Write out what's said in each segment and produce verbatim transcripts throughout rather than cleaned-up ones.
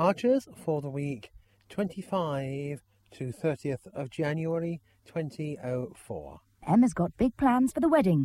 Archers for the week twenty-fifth to thirtieth of January twenty oh four. Emma's got big plans for the wedding.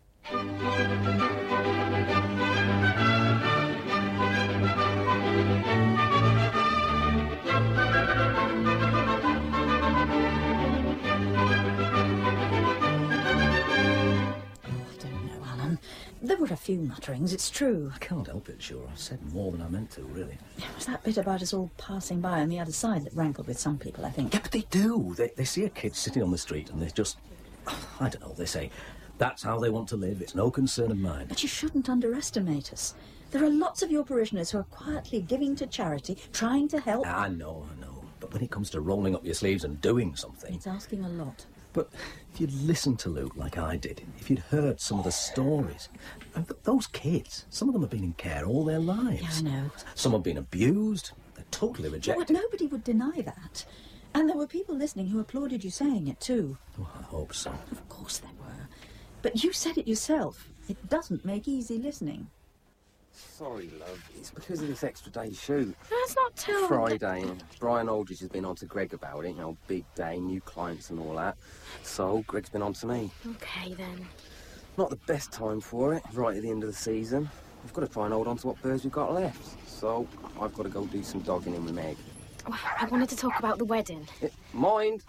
There were a few mutterings, it's true. I can't help it, sure. I said more than I meant to, really. It was that bit about us all passing by on the other side that rankled with some people, I think. Yeah, but they do. They, they see a kid sitting on the street and they just... I don't know, they say, that's how they want to live, it's no concern of mine. But you shouldn't underestimate us. There are lots of your parishioners who are quietly giving to charity, trying to help. I know, I know. But when it comes to rolling up your sleeves and doing something... It's asking a lot. But if you'd listened to Luke like I did, if you'd heard some of the stories... And th those kids, some of them have been in care all their lives. Yeah, I know. Some have been abused. They're totally rejected. Well, nobody would deny that. And there were people listening who applauded you saying it, too. Oh, I hope so. Of course there were. But you said it yourself. It doesn't make easy listening. Sorry, love. It's because of this extra day shoot. That's not till... Friday, and Brian Aldridge has been on to Greg about it. You know, big day, new clients and all that. So, Greg's been on to me. OK, then. Not the best time for it, right at the end of the season. We've got to try and hold on to what birds we've got left. So, I've got to go do some dogging in with Meg. Oh, I wanted to talk about the wedding. It, mind!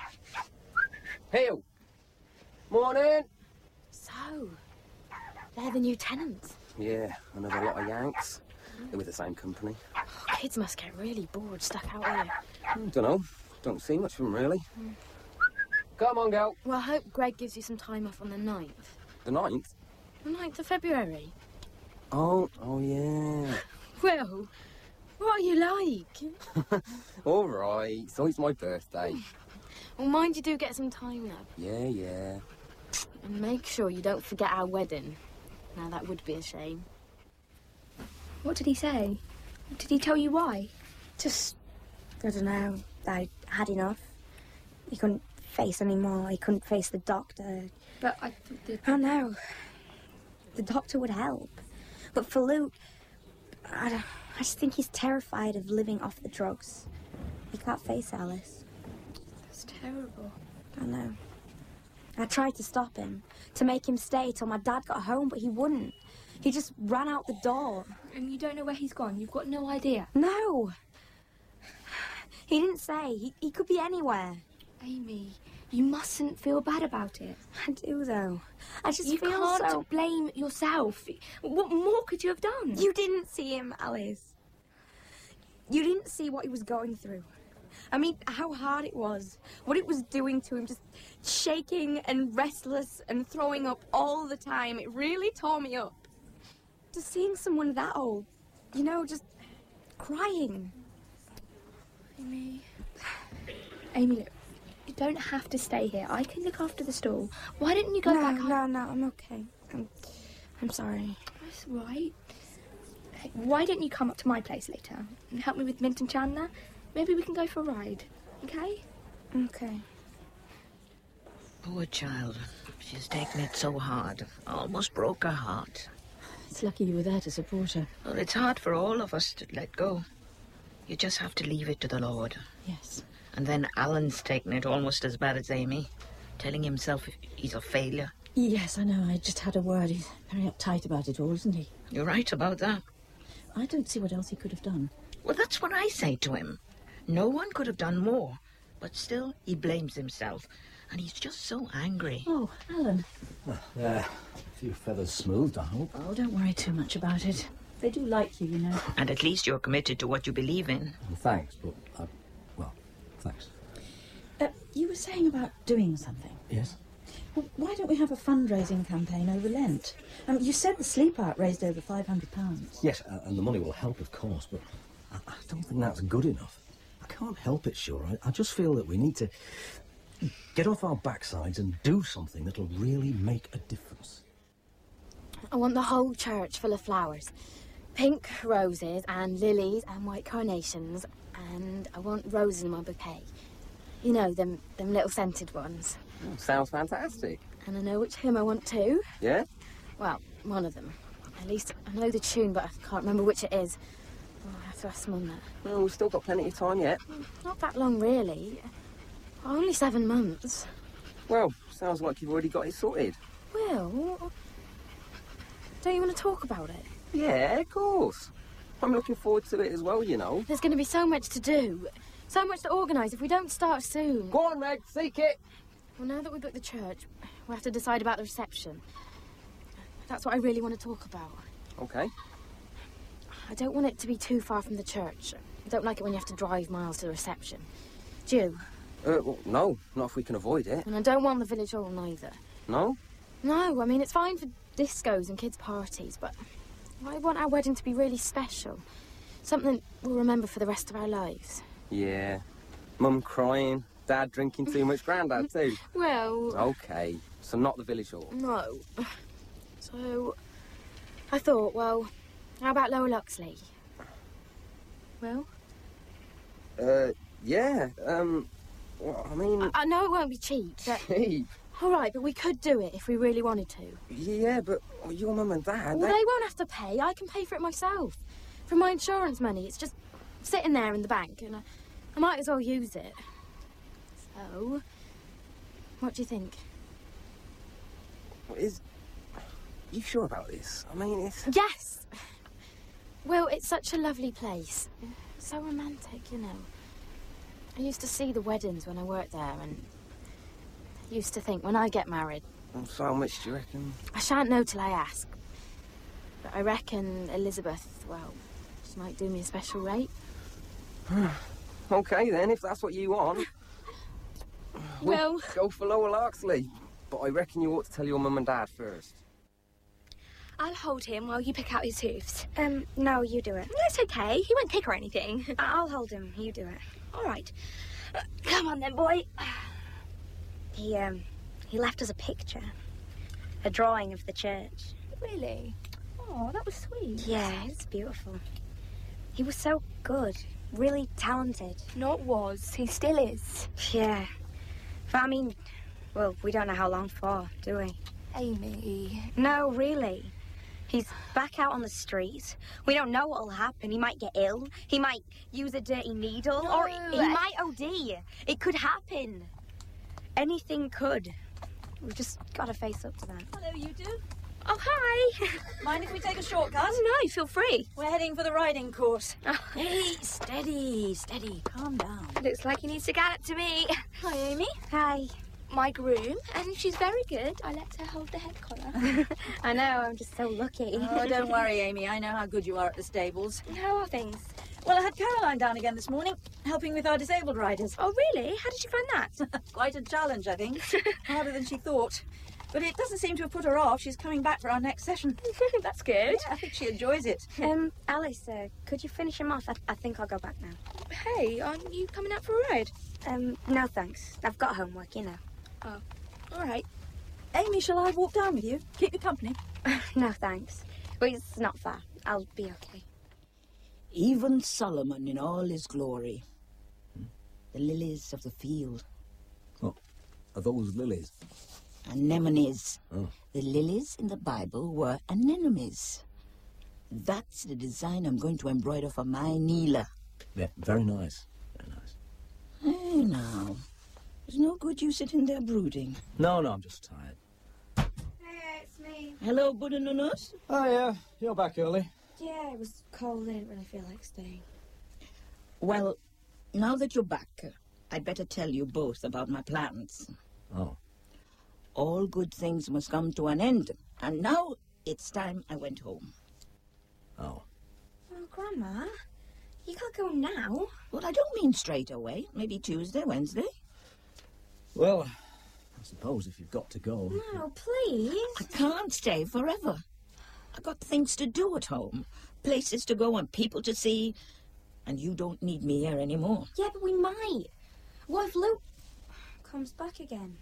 Hill! Morning! So, they're the new tenants. Yeah, another lot of Yanks. They're with the same company. Oh, kids must get really bored stuck out here. I don't know. Don't see much of them, really. Mm. Come on, girl. Well, I hope Greg gives you some time off on the ninth. The ninth? The ninth of February. Oh, oh, yeah. Well, what are you like? All right. So it's my birthday. Well, mind you do get some time, though. Yeah, yeah. And make sure you don't forget our wedding. Now, that would be a shame. What did he say? Did he tell you why? Just, I don't know, I had enough. He couldn't face anymore. He couldn't face the doctor. But I thought that... Oh, no. The doctor would help. But for Luke, I, don't, I just think he's terrified of living off the drugs. He can't face Alice. That's terrible. I know. I tried to stop him, to make him stay till my dad got home, but he wouldn't. He just ran out the door. And you don't know where he's gone? You've got no idea? No. He didn't say. He, he could be anywhere. Amy, you mustn't feel bad about it. I do, though. I just you feel can't so... blame yourself. What more could you have done? You didn't see him, Alice. You didn't see what he was going through. I mean, how hard it was, what it was doing to him, just shaking and restless and throwing up all the time. It really tore me up. Just seeing someone that old, you know, just crying. Amy, Amy, look, you don't have to stay here. I can look after the stall. Why didn't you go no, back home? No, no, I'm okay. I'm, I'm sorry. That's right. Hey, why don't you come up to my place later and help me with Mint and Chandler? Maybe we can go for a ride, okay? Okay. Poor child. She's taken it so hard. Almost broke her heart. It's lucky you were there to support her. Well, it's hard for all of us to let go. You just have to leave it to the Lord. Yes. And then Alan's taken it almost as bad as Amy, telling himself he's a failure. Yes, I know. I just had a word. He's very uptight about it all, isn't he? You're right about that. I don't see what else he could have done. Well, that's what I say to him. No one could have done more. But still, he blames himself. And he's just so angry. Oh, Alan. Well, uh, a few feathers smoothed, I hope. Oh, don't worry too much about it. They do like you, you know. And at least you're committed to what you believe in. Well, thanks, but, I, well, thanks. Uh, you were saying about doing something. Yes? Well, why don't we have a fundraising campaign over Lent? Um, you said the Sleep Out raised over five hundred pounds. Yes, uh, and the money will help, of course, but I, I don't think that's good enough. I can't help it, sure. I, I just feel that we need to get off our backsides and do something that'll really make a difference. I want the whole church full of flowers. Pink roses and lilies and white carnations. And I want roses in my bouquet. You know, them, them little scented ones. Oh, sounds fantastic. And I know which hymn I want too. Yeah? Well, one of them. At least I know the tune, but I can't remember which it is. Oh, I have to to ask Mum that. Well, we've still got plenty of time yet. Not that long, really. Only seven months. Well, sounds like you've already got it sorted. Will, don't you want to talk about it? Yeah, of course. I'm looking forward to it as well, you know. There's going to be so much to do. So much to organise if we don't start soon. Go on, Meg, seek it. Well, now that we booked the church, we'll have to decide about the reception. That's what I really want to talk about. OK. I don't want it to be too far from the church. I don't like it when you have to drive miles to the reception. Do you? Uh, well, no, not if we can avoid it. And I don't want the village hall neither. No? No, I mean, it's fine for discos and kids' parties, but I want our wedding to be really special. Something we'll remember for the rest of our lives. Yeah. Mum crying, Dad drinking too much, Grandad too. Well... OK, so not the village hall. No. So, I thought, well, how about Lower Luxley? Well? Uh, yeah, um, well, I mean... I, I know it won't be cheap, but... Cheap? All right, but we could do it if we really wanted to. Yeah, but your mum and Dad... Well, they... they won't have to pay. I can pay for it myself. From my insurance money. It's just sitting there in the bank, and I, I might as well use it. So, what do you think? Is... you sure about this? I mean, it's... Yes! Well, it's such a lovely place. So romantic, you know. I used to see the weddings when I worked there, and I used to think, when I get married... So how much do you reckon? I shan't know till I ask. But I reckon Elizabeth, well, she might do me a special rate. OK, then, if that's what you want. Well... Go for Lower Larksley. But I reckon you ought to tell your mum and Dad first. I'll hold him while you pick out his hoofs. Um, no, you do it. That's okay. He won't kick or anything. I'll hold him. You do it. All right. Uh, come on then, boy. He, um, he left us a picture. A drawing of the church. Really? Oh, that was sweet. Yeah, it's beautiful. He was so good. Really talented. Not was. He still is. Yeah. But I mean, well, we don't know how long for, do we? Amy. No, really. He's back out on the street. We don't know what'll happen. He might get ill. He might use a dirty needle. No, or he I... might O D. It could happen. Anything could. We've just got to face up to that. Hello, you two. Oh, hi. Mind if we take a shortcut? Oh, no, feel free. We're heading for the riding course. Oh. Hey, steady, steady. Calm down. Looks like he needs to gallop to me. Hi, Amy. Hi. My groom, and she's very good. I let her hold the head collar. I know, I'm just so lucky. Oh, don't worry, Amy. I know how good you are at the stables. How are things? Well, I had Caroline down again this morning, helping with our disabled riders. Oh, really? How did you find that? Quite a challenge, I think. Harder than she thought. But it doesn't seem to have put her off. She's coming back for our next session. That's good. Yeah, I think she enjoys it. Um, Alice, uh, could you finish him off? I, I think I'll go back now. Hey, aren't you coming out for a ride? Um, no thanks. I've got homework, you know. Oh, all right. Amy, shall I walk down with you? Keep you company. No thanks. Well, it's not far. I'll be okay. Even Solomon in all his glory. The lilies of the field. Oh, are those lilies? Anemones. Oh. The lilies in the Bible were anemones. That's the design I'm going to embroider for my Neela. Yeah, very nice. Very nice. Hey, now. There's no good you sitting there brooding. No, no, I'm just tired. Hey, it's me. Hello, Buddha-Nunus. Oh, yeah. You're back early. Yeah, it was cold. I didn't really feel like staying. Well, now that you're back, I'd better tell you both about my plans. Oh. All good things must come to an end, and now it's time I went home. Oh. Oh, Grandma, you can't go now. Well, I don't mean straight away. Maybe Tuesday, Wednesday. Well, I suppose if you've got to go... No, please. I can't stay forever. I've got things to do at home, places to go and people to see, and you don't need me here anymore. Yeah, but we might. What if Luke comes back again?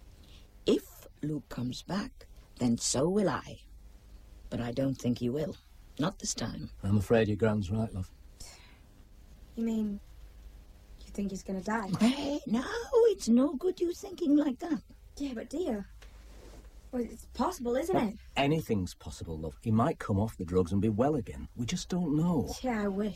If Luke comes back, then so will I. But I don't think he will. Not this time. I'm afraid your Gran's right, love. You mean you think he's gonna die? Hey, no, it's no good you thinking like that. Yeah, but dear, well, it's possible, isn't Well, it? Anything's possible, love. He might come off the drugs and be well again. We just don't know. Yeah, I wish.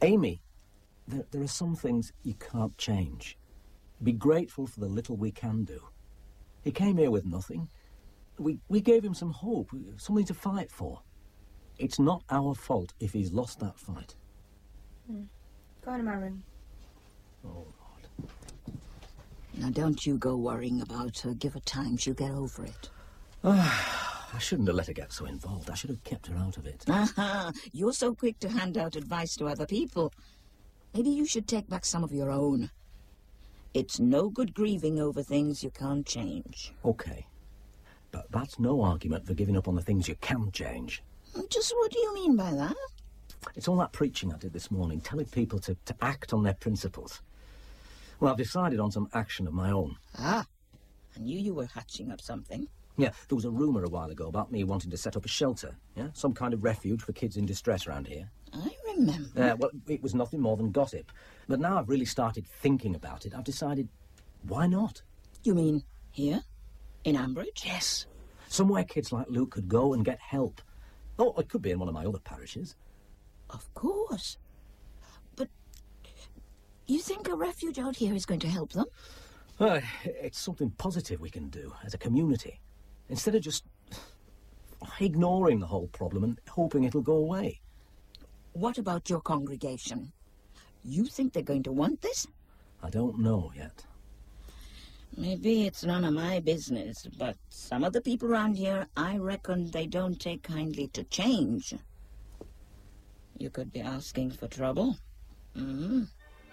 Amy, there, there are some things you can't change. Be grateful for the little we can do. He came here with nothing. We, we gave him some hope, something to fight for. It's not our fault if he's lost that fight. Mm. Go into my room. Oh, Lord. Now, don't you go worrying about her. Give her time. She'll get over it. I shouldn't have let her get so involved. I should have kept her out of it. Aha! You're so quick to hand out advice to other people. Maybe you should take back some of your own. It's no good grieving over things you can't change. OK. But that's no argument for giving up on the things you can change. Just what do you mean by that? It's all that preaching I did this morning, telling people to, to act on their principles. Well, I've decided on some action of my own. Ah, I knew you were hatching up something. Yeah, there was a rumour a while ago about me wanting to set up a shelter, yeah? Some kind of refuge for kids in distress around here. I remember. Uh, well, it was nothing more than gossip. But now I've really started thinking about it, I've decided, why not? You mean here? In Ambridge? Yes. Somewhere kids like Luke could go and get help. Oh, it could be in one of my other parishes. Of course. But you think a refuge out here is going to help them? Uh, it's something positive we can do as a community. Instead of just ignoring the whole problem and hoping it'll go away. What about your congregation? You think they're going to want this? I don't know yet. Maybe it's none of my business, but some of the people around here, I reckon they don't take kindly to change. You could be asking for trouble. Mm-hmm.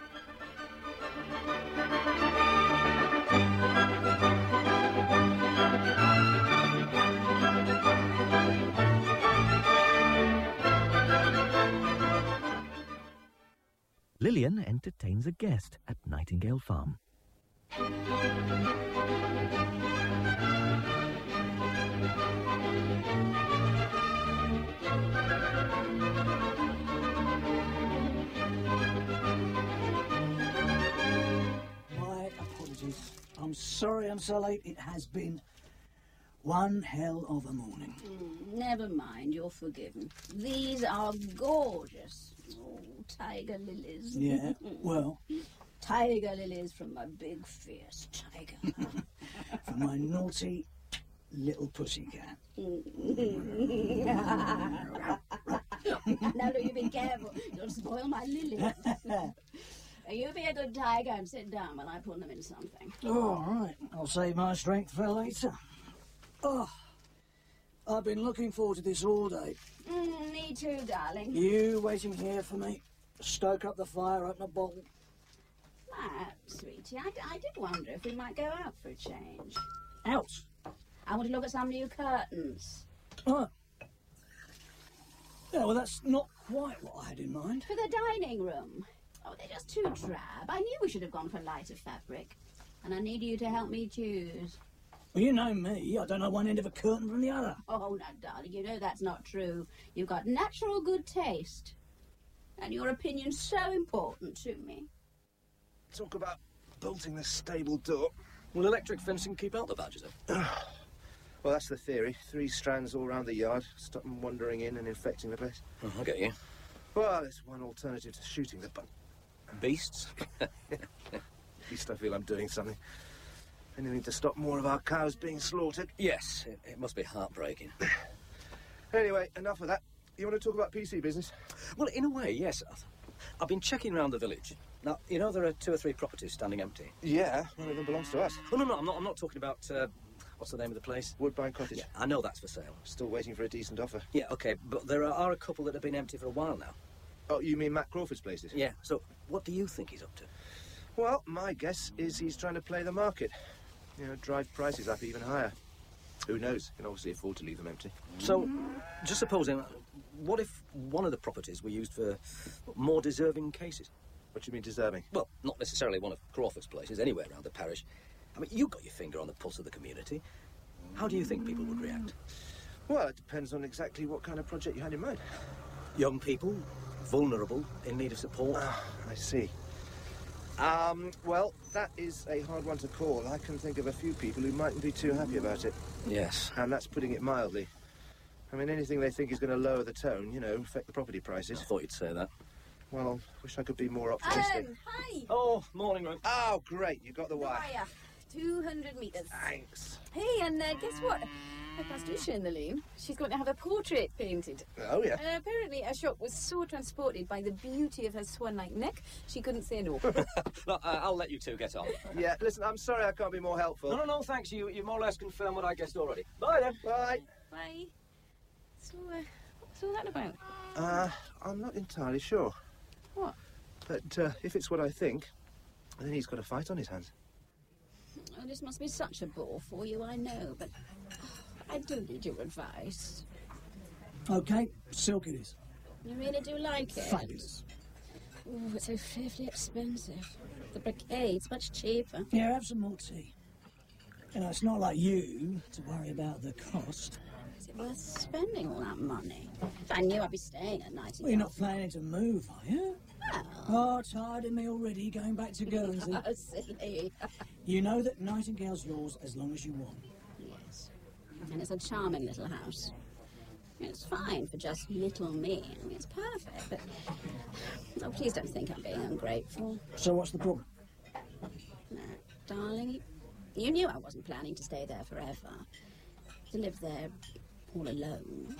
Lillian entertains a guest at Nightingale Farm. My apologies. I'm sorry I'm so late. It has been one hell of a morning. Mm, never mind, you're forgiven. These are gorgeous. Oh, tiger lilies. Yeah, well... Tiger lilies from my big, fierce tiger. For my naughty little pussycat. Now, do you be careful. You'll spoil my lilies. You be a good tiger and sit down while I put them in something. Oh, all right. I'll save my strength for later. Oh, I've been looking forward to this all day. Mm, me too, darling. You waiting here for me? Stoke up the fire, open a bottle. Matt, sweetie, I, I did wonder if we might go out for a change. Out? I want to look at some new curtains. Oh. Yeah, well, that's not quite what I had in mind. For the dining room. Oh, they're just too drab. I knew we should have gone for lighter fabric. And I need you to help me choose. Well, you know me. I don't know one end of a curtain from the other. Oh, no, darling, you know that's not true. You've got natural good taste. And your opinion's so important to me. Talk about bolting the stable door. Will electric fencing keep out the badgers, then? Well, that's the theory. Three strands all round the yard, stop them wandering in and infecting the place. Oh, I get you. Well, there's one alternative to shooting the bug. Beasts? At least I feel I'm doing something. Anything to stop more of our cows being slaughtered. Yes, it, it must be heartbreaking. Anyway, enough of that. You want to talk about P C business? Well, in a way, yes. I've been checking around the village. Now, you know there are two or three properties standing empty? Yeah, one of them belongs to us. Oh, no, no, I'm not, I'm not talking about, uh, what's the name of the place? Woodbine Cottage. Yeah, I know that's for sale. Still waiting for a decent offer. Yeah, OK, but there are, are a couple that have been empty for a while now. Oh, you mean Matt Crawford's places? Yeah, so what do you think he's up to? Well, my guess is he's trying to play the market. You know, drive prices up even higher. Who knows? He can obviously afford to leave them empty. So, just supposing, what if one of the properties were used for more deserving cases? What do you mean deserving? Well, not necessarily one of Crawford's places, anywhere around the parish. I mean, you've got your finger on the pulse of the community. How do you think people would react? Well, it depends on exactly what kind of project you had in mind. Young people, vulnerable, in need of support. Ah, I see. Um, well, that is a hard one to call. I can think of a few people who mightn't be too happy about it. Yes. And that's putting it mildly. I mean, anything they think is going to lower the tone, you know, affect the property prices. I thought you'd say that. Well, wish I could be more optimistic. Alan, hi. Oh, morning, Ruth. Oh, great. You got the wire. Wire. two hundred metres. Thanks. Hey, and uh, guess what? I passed Lucia in the lane. She's going to have a portrait painted. Oh, yeah. Uh, apparently, her shop was so transported by the beauty of her swan-like neck, she couldn't say no. Look, uh, I'll let you two get on. Yeah, listen, I'm sorry I can't be more helpful. No, no, no, thanks. You, you more or less confirmed what I guessed already. Bye, then. Bye. Bye. So, uh, what's all that about? Uh, I'm not entirely sure. What? But uh, if it's what I think, then he's got a fight on his hands. Oh, this must be such a bore for you, I know, but oh, I do need your advice. OK, silk it is. You really do like it? Fabulous. Oh, it's so fearfully expensive. The bricade's much cheaper. Yeah, have some more tea. You know, it's not like you to worry about the cost. Is it worth spending all that money? If I knew I'd be staying at night. Well, you're not planning to move, are you? Well... Oh, tired of me already, going back to Guernsey. Oh, silly. You know that Nightingale's yours as long as you want. Yes. And it's a charming little house. It's fine for just little me. I mean, it's perfect, but... Oh, please don't think I'm being ungrateful. So what's the problem? No, darling, you knew I wasn't planning to stay there forever. To live there all alone.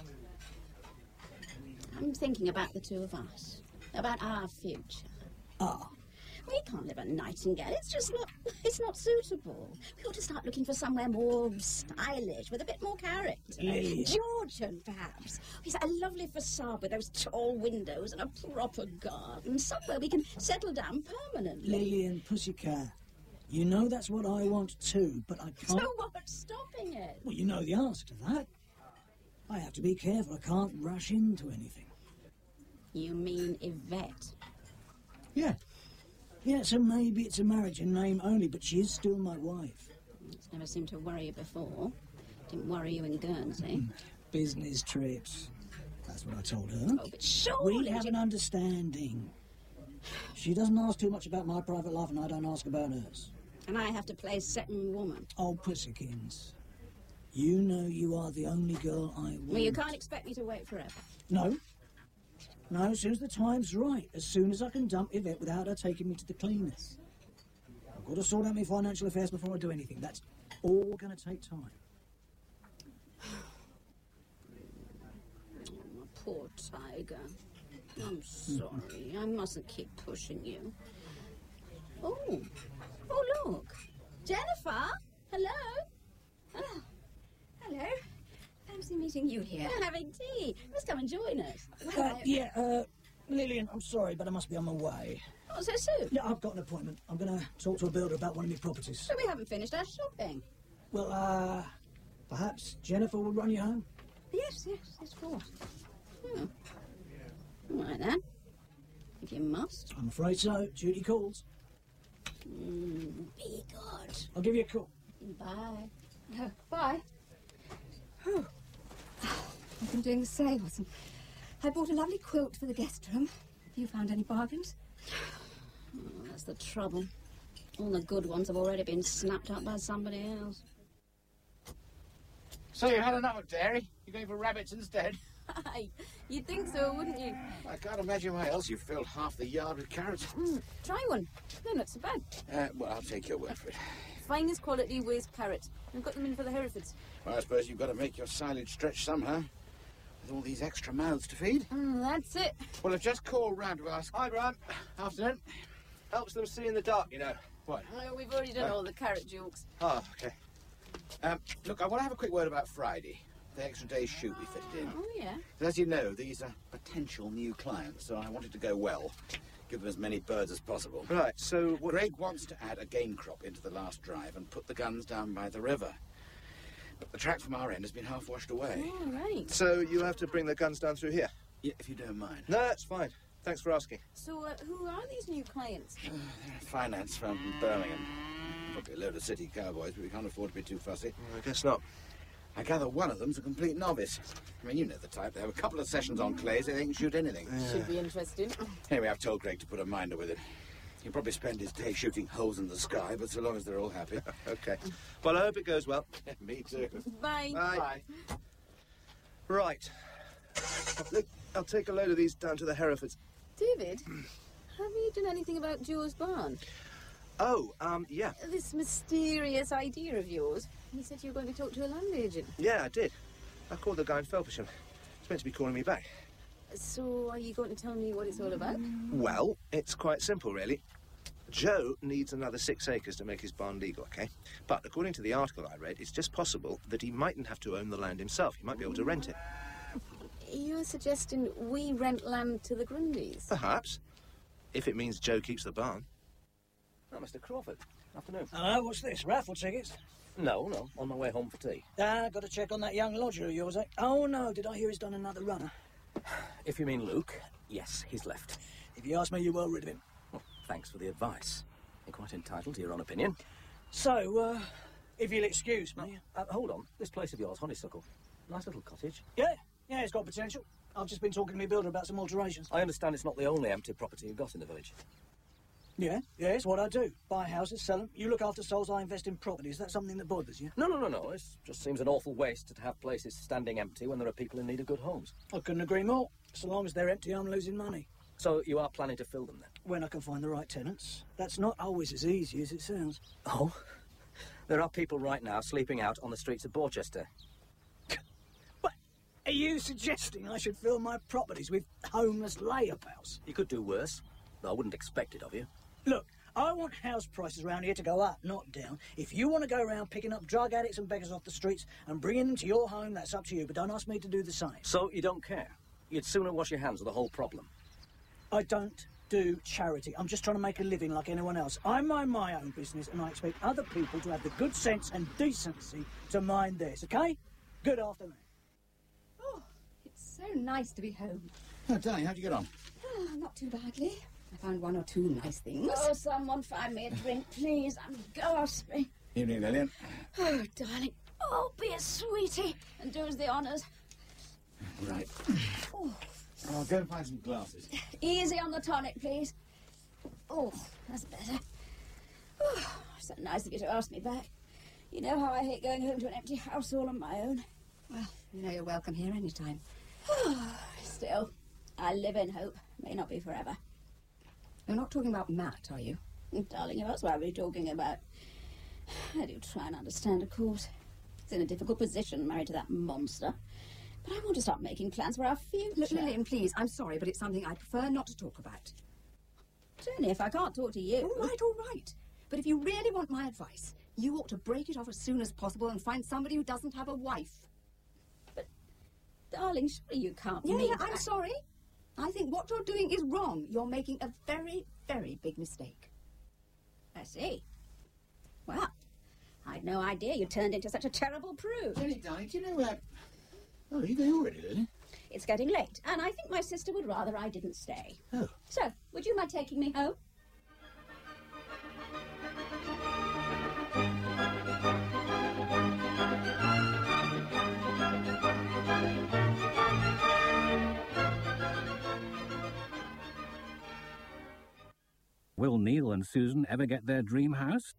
I'm thinking about the two of us. About our future. Ah. We can't live at Nightingale. It's just not... It's not suitable. We ought to start looking for somewhere more stylish, with a bit more character. Lillian. Georgian, perhaps. He's a lovely facade with those tall windows and a proper garden. Somewhere we can settle down permanently. Lillian, pussycat. You know that's what I want too, but I can't... So what's stopping it? Well, you know the answer to that. I have to be careful. I can't rush into anything. You mean Yvette? Yeah. Yeah, so maybe it's a marriage in name only, but she is still my wife. It's never seemed to worry you before. Didn't worry you in Guernsey. Business trips. That's what I told her. Oh, but surely... We have an understanding. She doesn't ask too much about my private life, and I don't ask about hers. And I have to play second woman. Oh, pussykins. You know you are the only girl I want. Well, you can't expect me to wait forever. No. No, as soon as the time's right. As soon as I can dump Yvette without her taking me to the cleaners. I've got to sort out my financial affairs before I do anything. That's all going to take time. Oh, poor tiger. I'm sorry. I mustn't keep pushing you. Oh. Oh, look. Jennifer. Hello. Oh. Hello. Fancy meeting you here. We're having tea. You must come and join us. Uh, yeah, uh, Lillian, I'm sorry, but I must be on my way. Oh, so soon? Yeah, I've got an appointment. I'm going to talk to a builder about one of my properties. So we haven't finished our shopping. Well, uh, perhaps Jennifer will run you home? Yes, yes, yes, of course. Hmm. All right, then. If you must. I'm afraid so. Duty calls. Mm, be good. I'll give you a call. Bye. Oh, bye. Oh. I've been doing the sales, and I bought a lovely quilt for the guest room. Have you found any bargains? Oh, that's the trouble. All the good ones have already been snapped up by somebody else. So you had enough of dairy? You're going for rabbits instead? Aye, you'd think so, wouldn't you? I can't imagine why else you filled half the yard with carrots. Mm, try one. They're not so bad. Uh, well, I'll take your word for it. Finest quality waste carrots. We've got them in for the Herefords. Well, I suppose you've got to make your silage stretch somehow. With all these extra mouths to feed. Mm, that's it. Well, I've just called round to ask... Hi, Bram. Afternoon. Helps them see in the dark, you know. What? Oh, we've already done Uh, all the carrot jokes. Oh, OK. Um, look, I want to have a quick word about Friday. The extra day's shoot we fitted in. Oh, yeah? As you know, these are potential new clients, so I wanted to go well. Give them as many birds as possible. Right, so... What... Greg wants to add a game crop into the last drive and put the guns down by the river. But the track from our end has been half washed away. Oh, right. So you have to bring the guns down through here? Yeah, if you don't mind. No, that's fine. Thanks for asking. So, uh, who are these new clients? Uh, they're a finance firm from Birmingham. Probably a load of city cowboys, but we can't afford to be too fussy. I guess not. I gather one of them's a complete novice. I mean, you know the type. They have a couple of sessions on clay, so they can shoot anything. Yeah. Should be interesting. Anyway, I've told Greg to put a minder with it. He'll probably spend his day shooting holes in the sky, but so long as they're all happy. OK. Well, I hope it goes well. Me too. Bye. Bye. Right. Look, I'll take a load of these down to the Herefords. David, have you done anything about Joe's barn? Oh, um, yeah. This mysterious idea of yours. You said you were going to talk to a land agent. Yeah, I did. I called the guy in Felpersham. He's meant to be calling me back. So, are you going to tell me what it's all about? Well, it's quite simple, really. Joe needs another six acres to make his barn legal, OK? But according to the article I read, it's just possible that he mightn't have to own the land himself. He might be able to rent it. You're suggesting we rent land to the Grundys? Perhaps. If it means Joe keeps the barn. Oh, Mister Crawford. Afternoon. Hello, what's this? Raffle tickets? No, no. On my way home for tea. Ah, got to check on that young lodger of yours, eh? Oh, no, did I hear he's done another runner? If you mean Luke, yes, he's left. If you ask me, you're well rid of him. Well, thanks for the advice. You're quite entitled to your own opinion. So, uh, if you'll excuse me... Uh, hold on. This place of yours, Honeysuckle. Nice little cottage. Yeah, yeah, it's got potential. I've just been talking to my builder about some alterations. I understand it's not the only empty property you've got in the village. Yeah, yeah, it's what I do. Buy houses, sell them. You look after souls, I invest in property. Is that something that bothers you? No, no, no, no. It just seems an awful waste to have places standing empty when there are people in need of good homes. I couldn't agree more. So long as they're empty, I'm losing money. So you are planning to fill them then? When I can find the right tenants. That's not always as easy as it sounds. Oh? There are people right now sleeping out on the streets of Borchester. What? Are you suggesting I should fill my properties with homeless layabouts? You could do worse, though I wouldn't expect it of you. Look, I want house prices around here to go up, not down. If you want to go around picking up drug addicts and beggars off the streets and bringing them to your home, that's up to you, but don't ask me to do the same. So you don't care? You'd sooner wash your hands of the whole problem? I don't do charity. I'm just trying to make a living like anyone else. I mind my own business, and I expect other people to have the good sense and decency to mind theirs, OK? Good afternoon. Oh, it's so nice to be home. Oh, Danny, how'd you get on? Oh, not too badly. I found one or two nice things. Oh, someone find me a drink, please. I'm gasping. Evening, Lillian. Oh, darling. Oh, be a sweetie and do us the honours. Right. Oh. I'll go and find some glasses. Easy on the tonic, please. Oh, that's better. Oh, so nice of you to ask me back. You know how I hate going home to an empty house all on my own. Well, you know you're welcome here any time. Still, I live in hope. May not be forever. You're not talking about Matt, are you? Darling, that's what I'll be talking about. I do try and understand, of course. He's in a difficult position, married to that monster. But I want to start making plans for our future. Look, Lillian, please, I'm sorry, but it's something I prefer not to talk about. Tony, if I can't talk to you... All right, all right. But if you really want my advice, you ought to break it off as soon as possible and find somebody who doesn't have a wife. But, darling, surely you can't Yeah, mean yeah, that. I'm sorry. I think what you're doing is wrong. You're making a very, very big mistake. I see. Well, I'd no idea you turned into such a terrible prude. Jenny, darling, do you know where... Oh, are you there already, Lily? It's getting late, and I think my sister would rather I didn't stay. Oh. So, would you mind taking me home? Will Neil and Susan ever get their dream house?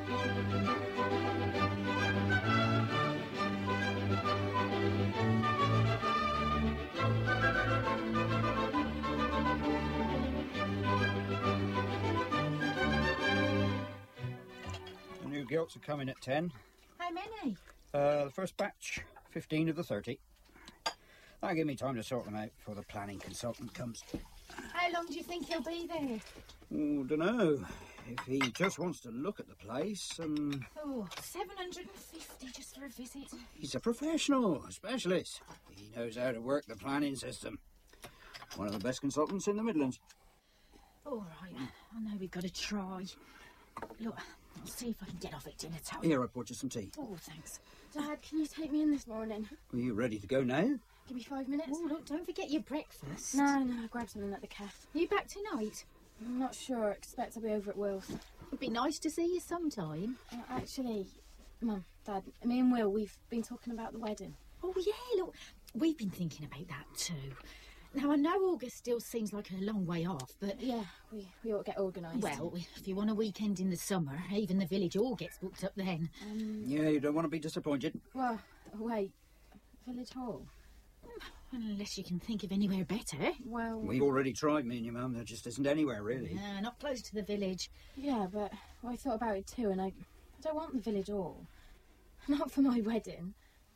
The new gilts are coming at ten. How many? Uh, the first batch, fifteen of the thirty. That'll give me time to sort them out before the planning consultant comes. How long do you think he'll be there? Oh, dunno. If he just wants to look at the place, um... Oh, seven hundred fifty just for a visit. he's a professional, a specialist. He knows how to work the planning system. One of the best consultants in the Midlands. All right, I know we've got to try. Look, I'll see if I can get off at dinner time. Here, I brought you some tea. Oh, thanks. Dad, can you take me in this morning? Are you ready to go now? Give me five minutes. Oh, look, don't forget your breakfast. No, no, I'll grab something at the cafe. Are you back tonight? I'm not sure. Expect I'll be over at Will's. It'd be nice to see you sometime. Uh, actually, Mum, Dad, me and Will, we've been talking about the wedding. Oh, yeah, look, we've been thinking about that too. Now, I know August still seems like a long way off, but... Yeah, we, we ought to get organised. Well, if you want a weekend in the summer, even the village all gets booked up then. Um, Yeah, you don't want to be disappointed. well, wait. Village Hall? Unless you can think of anywhere better. Well... We've already tried, me and your mum. There just isn't anywhere, really. Yeah, not close to the village. Yeah, but I thought about it too, and I, I don't want the village all. Not for my wedding.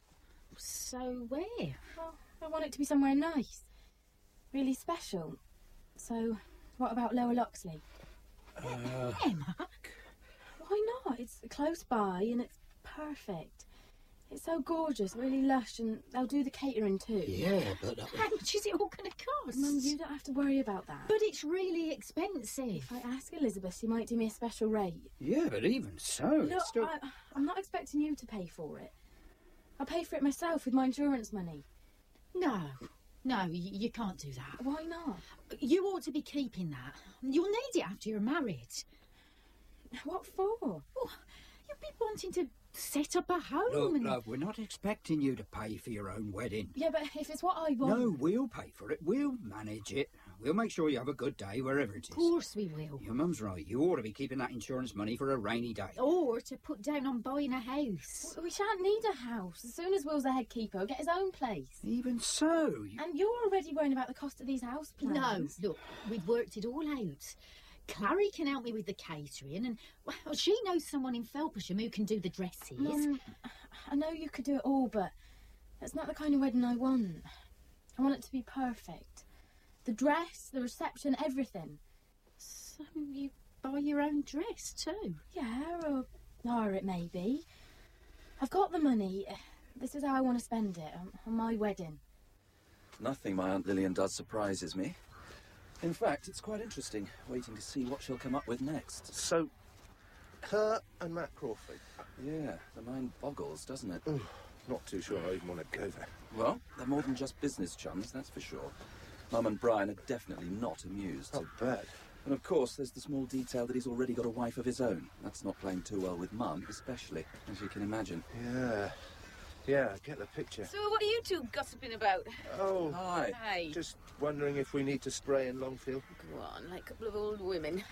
So where? Well, I want it to be somewhere nice. Really special. So, what about Lower Loxley? Uh... Emma? Why not? It's close by and it's perfect. It's so gorgeous, really lush, and they'll do the catering too. Yeah, but... Uh... How much is it all going to cost? Mum, you don't have to worry about that. But it's really expensive. If I ask Elizabeth, she might do me a special rate. Yeah, but even so, Look, it's still... I, I'm not expecting you to pay for it. I'll pay for it myself with my insurance money. No. No, you, you can't do that. Why not? You ought to be keeping that. You'll need it after you're married. What for? Well, you'll be wanting to set up a home. Look, and... love, we're not expecting you to pay for your own wedding. Yeah, but if it's what I want... No, we'll pay for it. We'll manage it. We'll make sure you have a good day wherever it is. Of course we will. Your mum's right. You ought to be keeping that insurance money for a rainy day. Or to put down on buying a house. We shan't need a house. As soon as Will's the head keeper, he'll get his own place. Even so... You... And you're already worrying about the cost of these house plans. No, look, we've worked it all out. Clary can help me with the catering, and well, she knows someone in Felpersham who can do the dresses. Mum, I know you could do it all, but that's not the kind of wedding I want. I want it to be perfect. The dress, the reception, everything. So you buy your own dress too? Yeah, or hire it maybe. I've got the money. This is how I want to spend it, on, on my wedding. Nothing my Aunt Lillian does surprises me. In fact, it's quite interesting, waiting to see what she'll come up with next. So, her and Matt Crawford? Yeah, the mind boggles, doesn't it? Ooh, not too sure I even want to go there. Well, they're more than just business chums, that's for sure. Mum and Brian are definitely not amused. Not bad. And of course, there's the small detail that he's already got a wife of his own. That's not playing too well with Mum, especially, as you can imagine. Yeah. Yeah, get the picture. So what are you two gossiping about? Oh, hi. Hi. Just wondering if we need to spray in Longfield. Go on, like a couple of old women.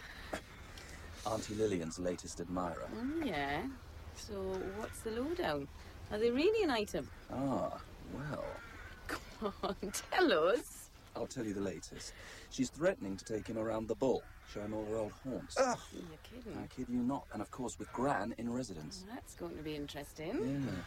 Auntie Lillian's latest admirer. Mm, yeah. So what's the lowdown? Are they really an item? Ah, well. Come on, tell us. I'll tell you the latest. She's threatening to take him around the bull, show him all her old haunts. Ugh. You're kidding. I kid you not. And of course with Gran in residence. Well, that's going to be interesting. Yeah.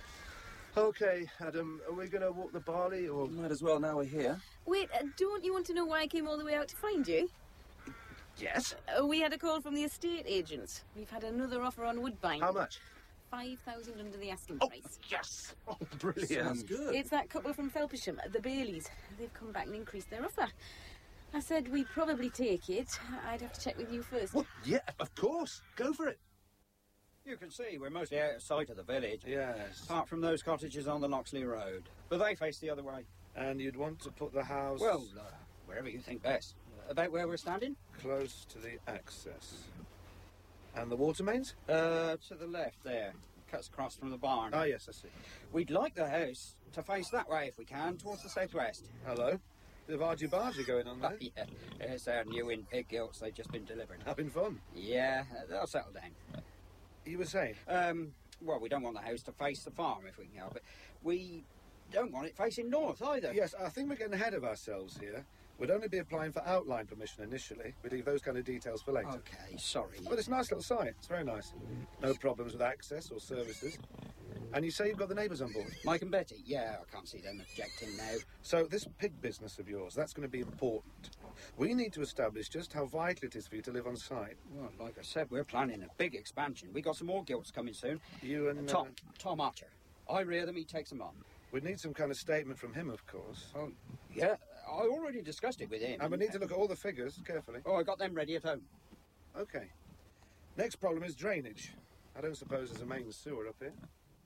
OK, Adam, are we going to walk the barley or...? Might as well now we're here. Wait, uh, don't you want to know why I came all the way out to find you? Yes. Uh, we had a call from the estate agents. We've had another offer on Woodbine. How much? Five thousand under the asking Oh, price. yes! Oh, brilliant. Sounds good. It's that couple from Felpersham, the Baileys. They've come back and increased their offer. I said we'd probably take it. I'd have to check with you first. Well, yeah, of course. Go for it. You can see we're mostly out of sight of the village. Yes. Apart from those cottages on the Loxley Road. But they face the other way. And you'd want to put the house... Well, uh, wherever you think best. About where we're standing? Close to the access. And the water mains? Uh, to the left there. Cuts across from the barn. Ah, yes, I see. We'd like the house to face that way if we can, towards the southwest. Hello. Bit of argy-bargy going on there. Yeah, it's our new in pig gilts. They've just been delivered. Having fun? Yeah, they'll settle down. You were saying? Um, well, we don't want the house to face the farm if we can help it. We don't want it facing north either. Yes, I think we're getting ahead of ourselves here. We'd only be applying for outline permission initially. We'd leave those kind of details for later. Okay, sorry. But it's a nice little site. It's very nice. No problems with access or services. And you say you've got the neighbours on board? Mike and Betty? Yeah, I can't see them objecting now. So this pig business of yours, that's going to be important. We need to establish just how vital it is for you to live on site. Well, like I said, we're planning a big expansion. We got some more gilts coming soon. You and... Tom. Uh, Tom Archer. I rear them, he takes them on. We'd need some kind of statement from him, of course. Oh, yeah. I already discussed it with him. And we need to look at all the figures carefully. Oh, I got them ready at home. OK. Next problem is drainage. I don't suppose there's a main sewer up here.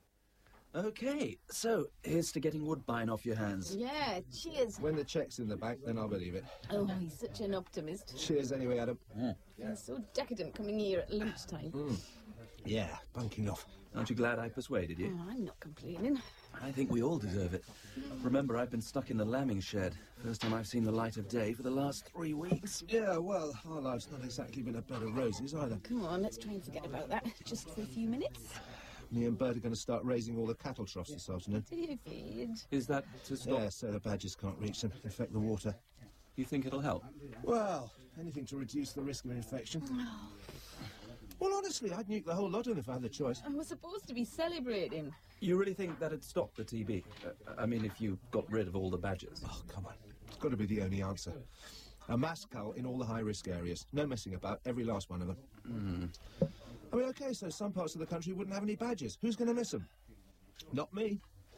OK, so here's to getting Woodbine off your hands. Yeah, cheers. When the check's in the bank, then I'll believe it. Oh, he's such an optimist. Cheers anyway, Adam. Mm. He's so decadent coming here at lunchtime. Mm. Yeah, bunking off. Aren't you glad I persuaded you? Oh, I'm not complaining. I think we all deserve it. Remember, I've been stuck in the lambing shed. First time I've seen the light of day for the last three weeks. Yeah, well, our life's not exactly been a bed of roses either. Come on, let's try and forget about that, just for a few minutes. Me and Bert are going to start raising all the cattle troughs this afternoon. Do you feed? Is that to stop? Yeah, so the badgers can't reach them, infect the water. You think it'll help? Well, anything to reduce the risk of infection. Well, honestly, I'd nuke the whole lot of them if I had the choice. And we're supposed to be celebrating. You really think that'd stop the T B? Uh, I mean, if you got rid of all the badgers. Oh, come on. It's got to be the only answer. A mass cull in all the high-risk areas. No messing about, every last one of them. Mm. I mean, OK, so some parts of the country wouldn't have any badgers. Who's going to miss them? Not me.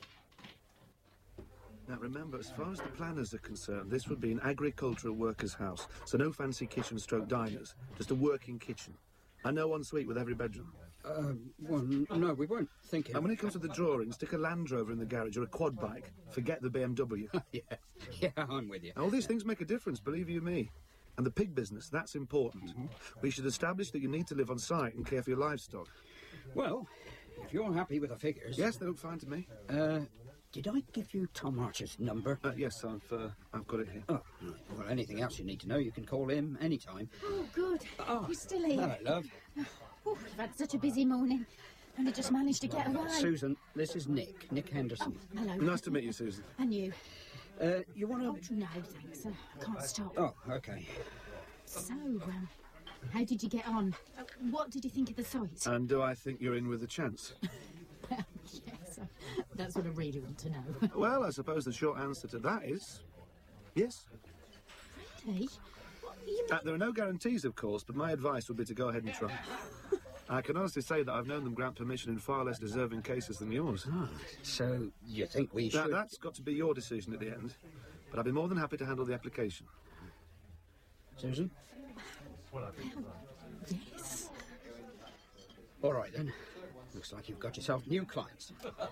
Now remember, as far as the planners are concerned, this would be an agricultural workers' house. So no fancy kitchen stroke diners, just a working kitchen. And no ensuite with every bedroom. Uh, well, no, we weren't thinking. And when it comes to the drawing, stick a Land Rover in the garage or a quad bike. Forget the B M W. yeah, yeah, I'm with you. All these things make a difference, believe you me. And the pig business, that's important. Mm-hmm. We should establish that you need to live on site and care for your livestock. Well, if you're happy with the figures... Yes, they look fine to me. Uh, did I give you Tom Archer's number? Uh, yes, I've, uh, I've got it here. Oh, well, anything else you need to know, you can call him any time. Oh, good. Oh, You're still here. Hello, love. Oh, I've had such a busy morning. Only just managed to get away. Susan, this is Nick, Nick Henderson. Oh, hello. Nice to meet you, Susan. And you? Uh, you want to... Oh, no, thanks. Uh, I can't stop. Oh, OK. So, um, how did you get on? Uh, what did you think of the site? And do I think you're in with a chance? Yes, uh, that's what I really want to know. Well, I suppose the short answer to that is... yes. Really? What, you mean... Uh, there are no guarantees, of course, but my advice would be to go ahead and try. I can honestly say that I've known them grant permission in far less deserving cases than yours. Ah, so you think we now, should... That's got to be your decision at the end, but I'd be more than happy to handle the application. Susan? Yes. All right, then. Looks like you've got yourself new clients.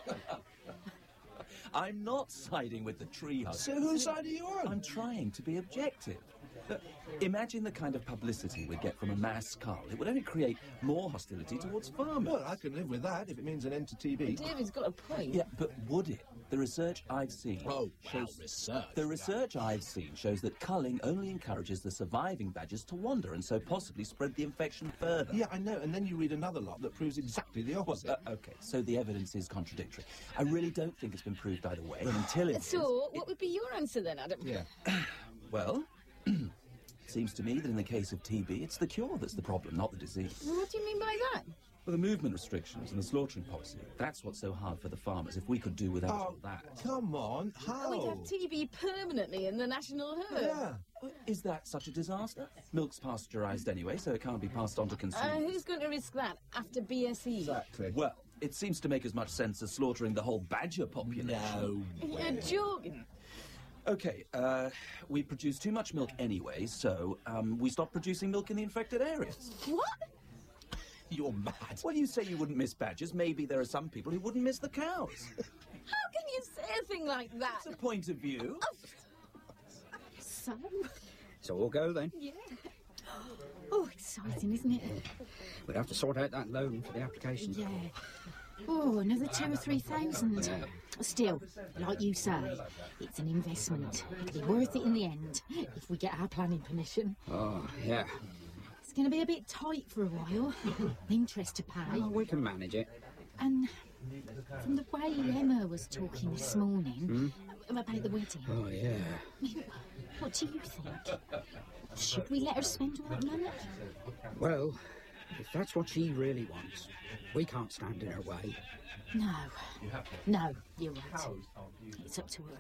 I'm not siding with the tree hugger. So whose side are you on? I'm trying to be objective. Look, imagine the kind of publicity we'd get from a mass cull. It would only create more hostility towards farmers. Well, I can live with that if it means an end to T B. David's got a point. Yeah, but would it? The research I've seen... Oh, shows, wow, research. The research I've seen shows that culling only encourages the surviving badgers to wander and so possibly spread the infection further. Yeah, I know, and then you read another lot that proves exactly the opposite. Well, uh, OK, so the evidence is contradictory. I really don't think it's been proved either way, and until it So, is, what it... would be your answer then, Adam? Yeah. Well... It seems to me that in the case of T B, it's the cure that's the problem, not the disease. Well, what do you mean by that? Well, the movement restrictions and the slaughtering policy, that's what's so hard for the farmers. If we could do without Oh, all that... come on, how? We'd have T B permanently in the national herd. Yeah. Is that such a disaster? Milk's pasteurised anyway, so it can't be passed on to consumers. Uh, who's going to risk that after B S E? Exactly. Well, it seems to make as much sense as slaughtering the whole badger population. No. You're joking. OK, uh, we produce too much milk anyway, so um, we stop producing milk in the infected areas. What? You're mad. Well, you say you wouldn't miss badgers. Maybe there are some people who wouldn't miss the cows. How can you say a thing like that? It's a point of view. So? So we'll go, then. Yeah. Oh, exciting, isn't it? We'll have to sort out that loan for the application. Yeah. Oh, another two or three thousand. Still, like you say, it's an investment. It'll be worth it in the end, if we get our planning permission. Oh, yeah. It's going to be a bit tight for a while. Interest to pay. Oh, we can manage it. And from the way Emma was talking this morning Hmm? about the wedding... Oh, yeah. I mean, what do you think? Should we let her spend all that money? Well, if that's what she really wants, we can't stand in her way. No. No, you're right. It's up to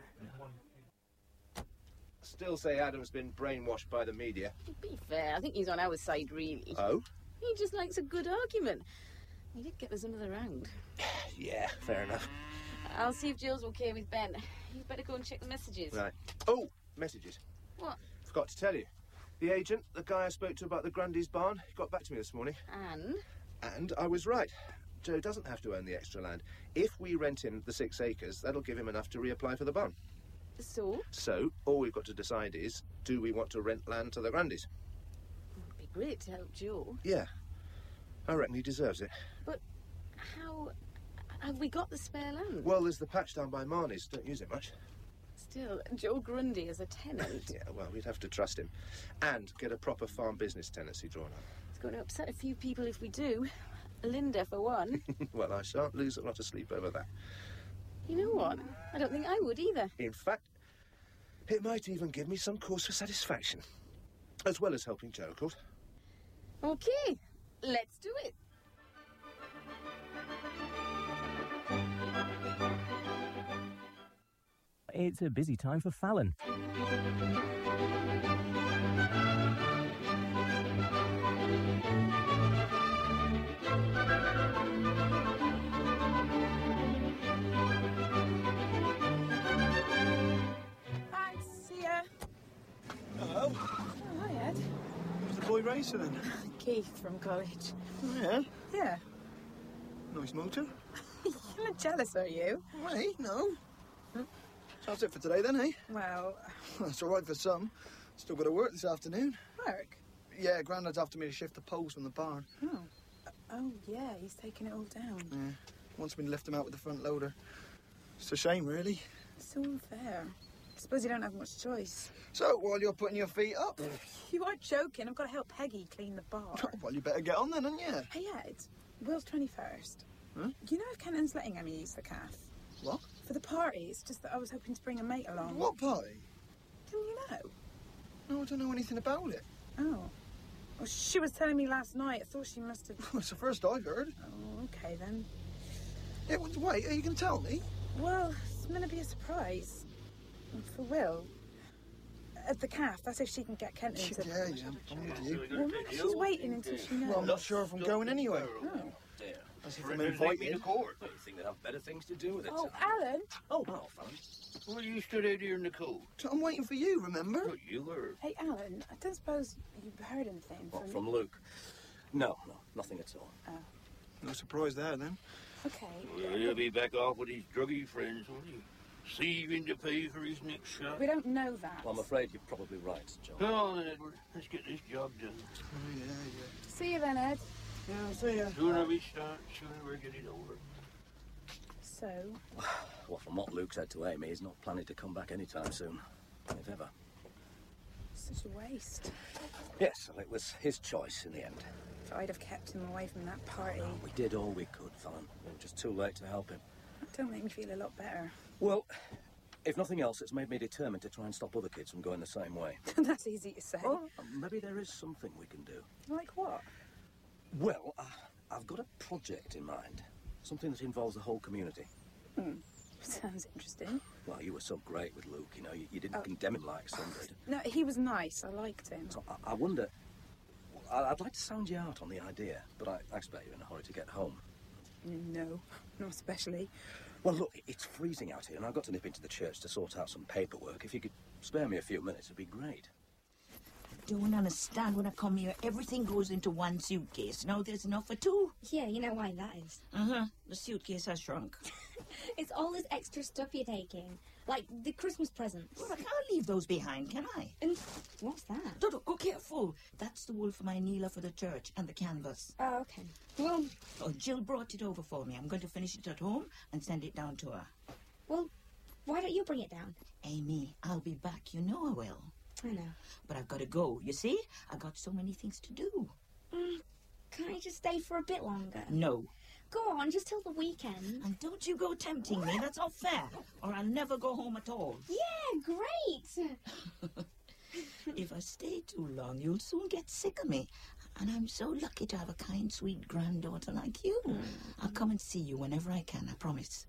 her. Still say Adam's been brainwashed by the media. To be fair, I think he's on our side, really. Oh? He just likes a good argument. He did get us another round. Yeah, fair enough. I'll see if Jill's okay with Ben. You'd better go and check the messages. Right. Oh, messages. What? Forgot to tell you. The agent, the guy I spoke to about the Grundy's barn, got back to me this morning. And? And I was right. Joe doesn't have to own the extra land. If we rent him the six acres, that'll give him enough to reapply for the barn. So? So, all we've got to decide is, do we want to rent land to the Grundys? It'd be great to help Joe. Yeah. I reckon he deserves it. But how... have we got the spare land? Well, there's the patch down by Marnie's. Don't use it much. Still, Joe Grundy as a tenant. Yeah, well, we'd have to trust him. And get a proper farm business tenancy drawn up. It's going to upset a few people if we do. Linda, for one. Well, I shan't lose a lot of sleep over that. You know what? I don't think I would either. In fact, it might even give me some cause for satisfaction. As well as helping Joe, of course. Okay, let's do it. It's a busy time for Fallon. Hi, see ya. Hello. Oh, hi, Ed. Who's the boy racer then? Keith from college. Oh, yeah? Yeah. Nice motor. You're not jealous, are you? Wait, no. So that's it for today then, eh? Well, That's all right for some. Still got to work this afternoon. work. Yeah, Grandad's after me to shift the poles from the barn. Oh. Oh, yeah, he's taking it all down. Yeah. Wants me to lift him out with the front loader. It's a shame, really. It's so unfair. I suppose you don't have much choice. So, while you're putting your feet up... You are joking. I've got to help Peggy clean the bar. Well, you better get on then, haven't you? Hey, yeah, it's Will's twenty-first. Huh? You know if Kenton's letting Emmy use the calf? What? For the party. It's just that I was hoping to bring a mate along. What party? Didn't you know? No, I don't know anything about it. Oh. Well, she was telling me last night. I thought she must have... It's the first I've heard. Oh, okay, then. Yeah, well, wait, are you going to tell me? Well, it's meant to be a surprise. For Will. At the calf, that's if she can get Kenton to... Yeah, yeah, I'm with you. Well, maybe she's waiting until she knows. Well, I'm not sure if I'm going anyway. Oh. That's if I'm invited. court. You think they'd have better things to do with it? Oh, Alan! Oh, hello, Fallon. Well, you stood out here in the cold. I'm waiting for you, remember? Well, you were. Hey, Alan, I don't suppose you've heard anything What, from... from Luke? No, no, nothing at all. Oh. No surprise there, then. Okay. Well, he'll be back off with his druggy friends, won't he? Saving to pay for his next shot. We don't know that. Well, I'm afraid you're probably right, John. Come on, then, Edward. Let's get this job done. Oh, yeah, yeah. See you then, Ed. Yeah, see ya. Sooner we start, sooner we get it over. So? Well, from what Luke said to Amy, he's not planning to come back anytime soon, if ever. Such a waste. Yes, well, it was his choice in the end. If I'd have kept him away from that party, We did all we could, Fallon. It was just too late to help him. don't make me feel a lot better. Well, if nothing else, it's made me determined to try and stop other kids from going the same way. That's easy to say. Well, maybe there is something we can do. Like what? Well, uh, I've got a project in mind. Something that involves the whole community. Hmm. Sounds interesting. Well, you were so great with Luke, you know, you, you didn't Oh. condemn him like some did. No, he was nice. I liked him. So I, I wonder... I- I'd like to sound you out on the idea, but I, I expect you're in a hurry to get home. No, not especially. Well, look, it's freezing out here, and I've got to nip into the church to sort out some paperwork. If you could spare me a few minutes, it'd be great. Don't understand when I come here. Everything goes into one suitcase. Now there's enough for two. Yeah, you know why that is. Uh-huh. The suitcase has shrunk. It's all this extra stuff you're taking. Like the Christmas presents. Well, I can't leave those behind, can I? And what's that? Dodo, go careful. That's the wool for my Neela for the church and the canvas. Oh, okay. Well, Oh, Jill brought it over for me. I'm going to finish it at home and send it down to her. well, why don't you bring it down? Amy, I'll be back. You know I will. I know. But I've got to go. You see? I've got so many things to do. Mm, can't I just stay for a bit longer? No. Go on, just till the weekend. And don't you go tempting me. That's not fair. Or I'll never go home at all. Yeah, great. If I stay too long, you'll soon get sick of me. And I'm so lucky to have a kind, sweet granddaughter like you. I'll come and see you whenever I can, I promise.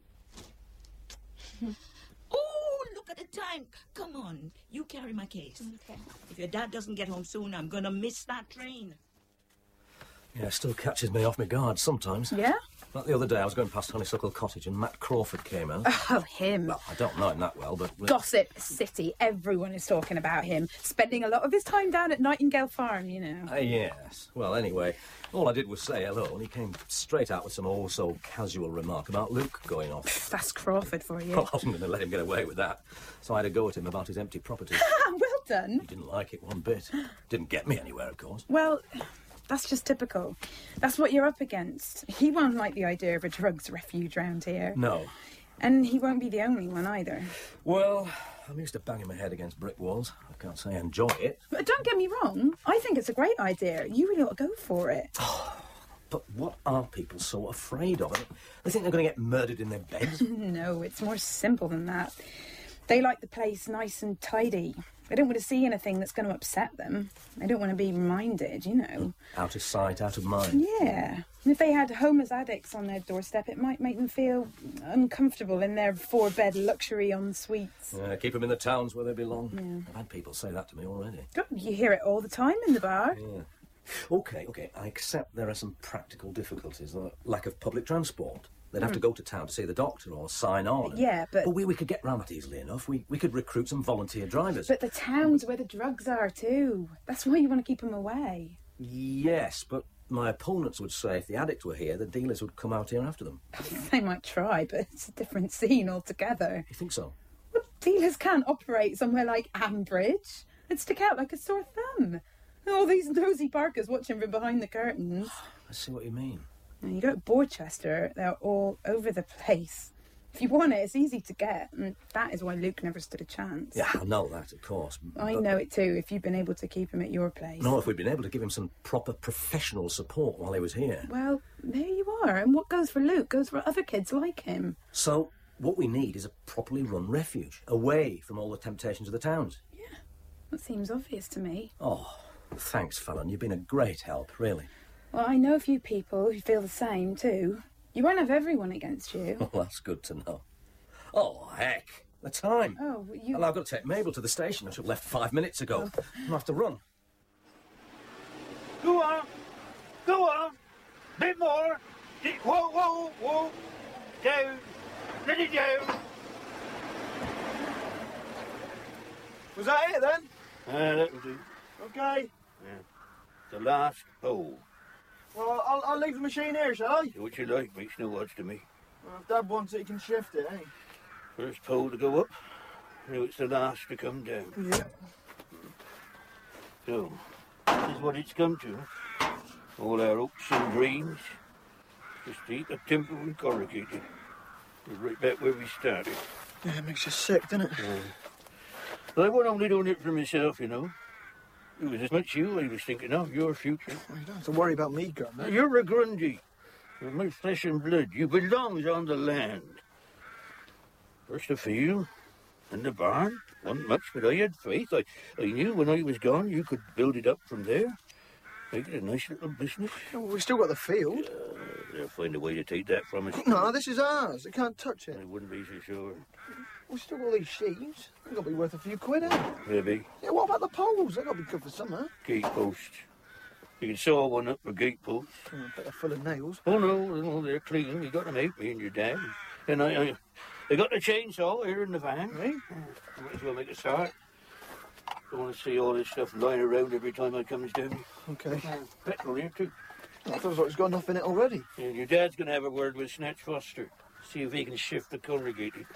Oh, look at the time. Come on, you carry my case. Okay. If your dad doesn't get home soon, I'm going to miss that train. Yeah, it still catches me off my guard sometimes. Yeah? Like the other day, I was going past Honeysuckle Cottage and Matt Crawford came out. Oh, him. Well, I don't know him that well, but... Gossip City. Everyone is talking about him. Spending a lot of his time down at Nightingale Farm, you know. Uh, yes. Well, anyway, all I did was say hello, and he came straight out with some also casual remark about Luke going off. That's Crawford for you. Well, I wasn't going to let him get away with that, so I had a go at him about his empty property. Well done. He didn't like it one bit. Didn't get me anywhere, of course. Well, that's just typical. That's what you're up against. He won't like the idea of a drugs refuge round here. No. And he won't be the only one either. Well, I'm used to banging my head against brick walls. I can't say I enjoy it. But don't get me wrong. I think it's a great idea. You really ought to go for it. But what are people so afraid of? They think they're going to get murdered in their beds? No, it's more simple than that. They like the place nice and tidy. They don't want to see anything that's going to upset them. They don't want to be reminded, you know. Out of sight, out of mind. Yeah. And if they had homeless addicts on their doorstep, it might make them feel uncomfortable in their four-bed luxury en-suites. Yeah, keep them in the towns where they belong. Yeah. I've had people say that to me already. God, you hear it all the time in the bar. Yeah. OK, OK, I accept there are some practical difficulties. The lack of public transport. They'd have Mm. to go to town to see the doctor or sign on. Yeah, but... But we, we could get round that easily enough. We, we could recruit some volunteer drivers. But the town's where the drugs are, too. That's why you want to keep them away. Yes, but my opponents would say if the addicts were here, the dealers would come out here after them. They might try, but it's a different scene altogether. You think so? Dealers can't operate somewhere like Ambridge. It'd stick out like a sore thumb. All these nosy barkers watching from behind the curtains. I see what you mean. And you go to Borchester, they're all over the place. If you want it, it's easy to get, and that is why Luke never stood a chance. Yeah, I know that, of course. I but- know it too, if you've been able to keep him at your place. No, if we'd been able to give him some proper professional support while he was here. Well, there you are, and what goes for Luke goes for other kids like him. So, what we need is a properly run refuge, away from all the temptations of the towns. That seems obvious to me. Oh, thanks, Fallon. You've been a great help, really. Well, I know a few people who feel the same too. You won't have everyone against you. Well, that's good to know. Oh, heck. The time. Oh, you... Well, I've got to take Mabel to the station. I should have left five minutes ago. I'll have to run. Go on. Go on. Bit more. Di- Whoa, whoa, whoa. Down. Let it down. Was that it then? Ah, that'll do. Okay. Yeah. The last pole. Well, I'll, I'll leave the machine here, shall I? Do what you like. Makes no odds to me. Well, if Dad wants it, he can shift it, eh? First pole to go up. Now it's the last to come down. Yeah. So, this is what it's come to. All our hopes and dreams. Just to eat the timber and corrugated. We're right back where we started. Yeah, it makes you sick, doesn't it? Yeah. But I wasn't only doing it for myself, you know. It was as much you I was thinking of, your future. Well, you don't have to worry about me, Grandad. You're a Grundy. You're my flesh and blood. You belong on the land. First the field, then the barn. Wasn't much, but I had faith. I, I knew when I was gone you could build it up from there. Make it a nice little business. Well, we've still got the field. Uh, they'll find a way to take that from us. No, this is ours. They can't touch it. I wouldn't be so sure. We've still got all these sheaves. They've got to be worth a few quid, eh? Maybe. Yeah, what about the poles? They've got to be good for summer. Gate posts. You can saw one up for gate posts. Oh, I bet they're full of nails. Oh, no, no, they're clean. You got them out, me and your dad. And I, I, I got the chainsaw here in the van. Right? Might as well make a start. Don't want to see all this stuff lying around every time I comes down. Okay. Petrol here, too. I thought it's got enough in it already. And your dad's going to have a word with Snatch Foster. See if he can shift the corrugated.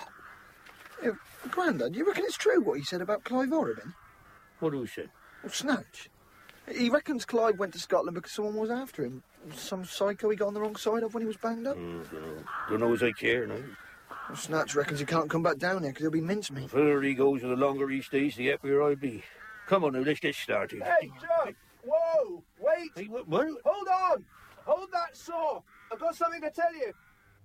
Yeah, Grandad, you reckon it's true what he said about Clive Orabin? What do you say? Well, Snatch. He reckons Clive went to Scotland because someone was after him. Some psycho he got on the wrong side of when he was banged up. Mm, don't know. Don't know as I care now. Well, Snatch reckons he can't come back down here because he'll be mincemeat. The further he goes and the longer he stays, the happier I'll be. Come on now, let's get started. Hey, Joe! Whoa! Wait! Hey, what, what? Hold on! Hold that saw! I've got something to tell you.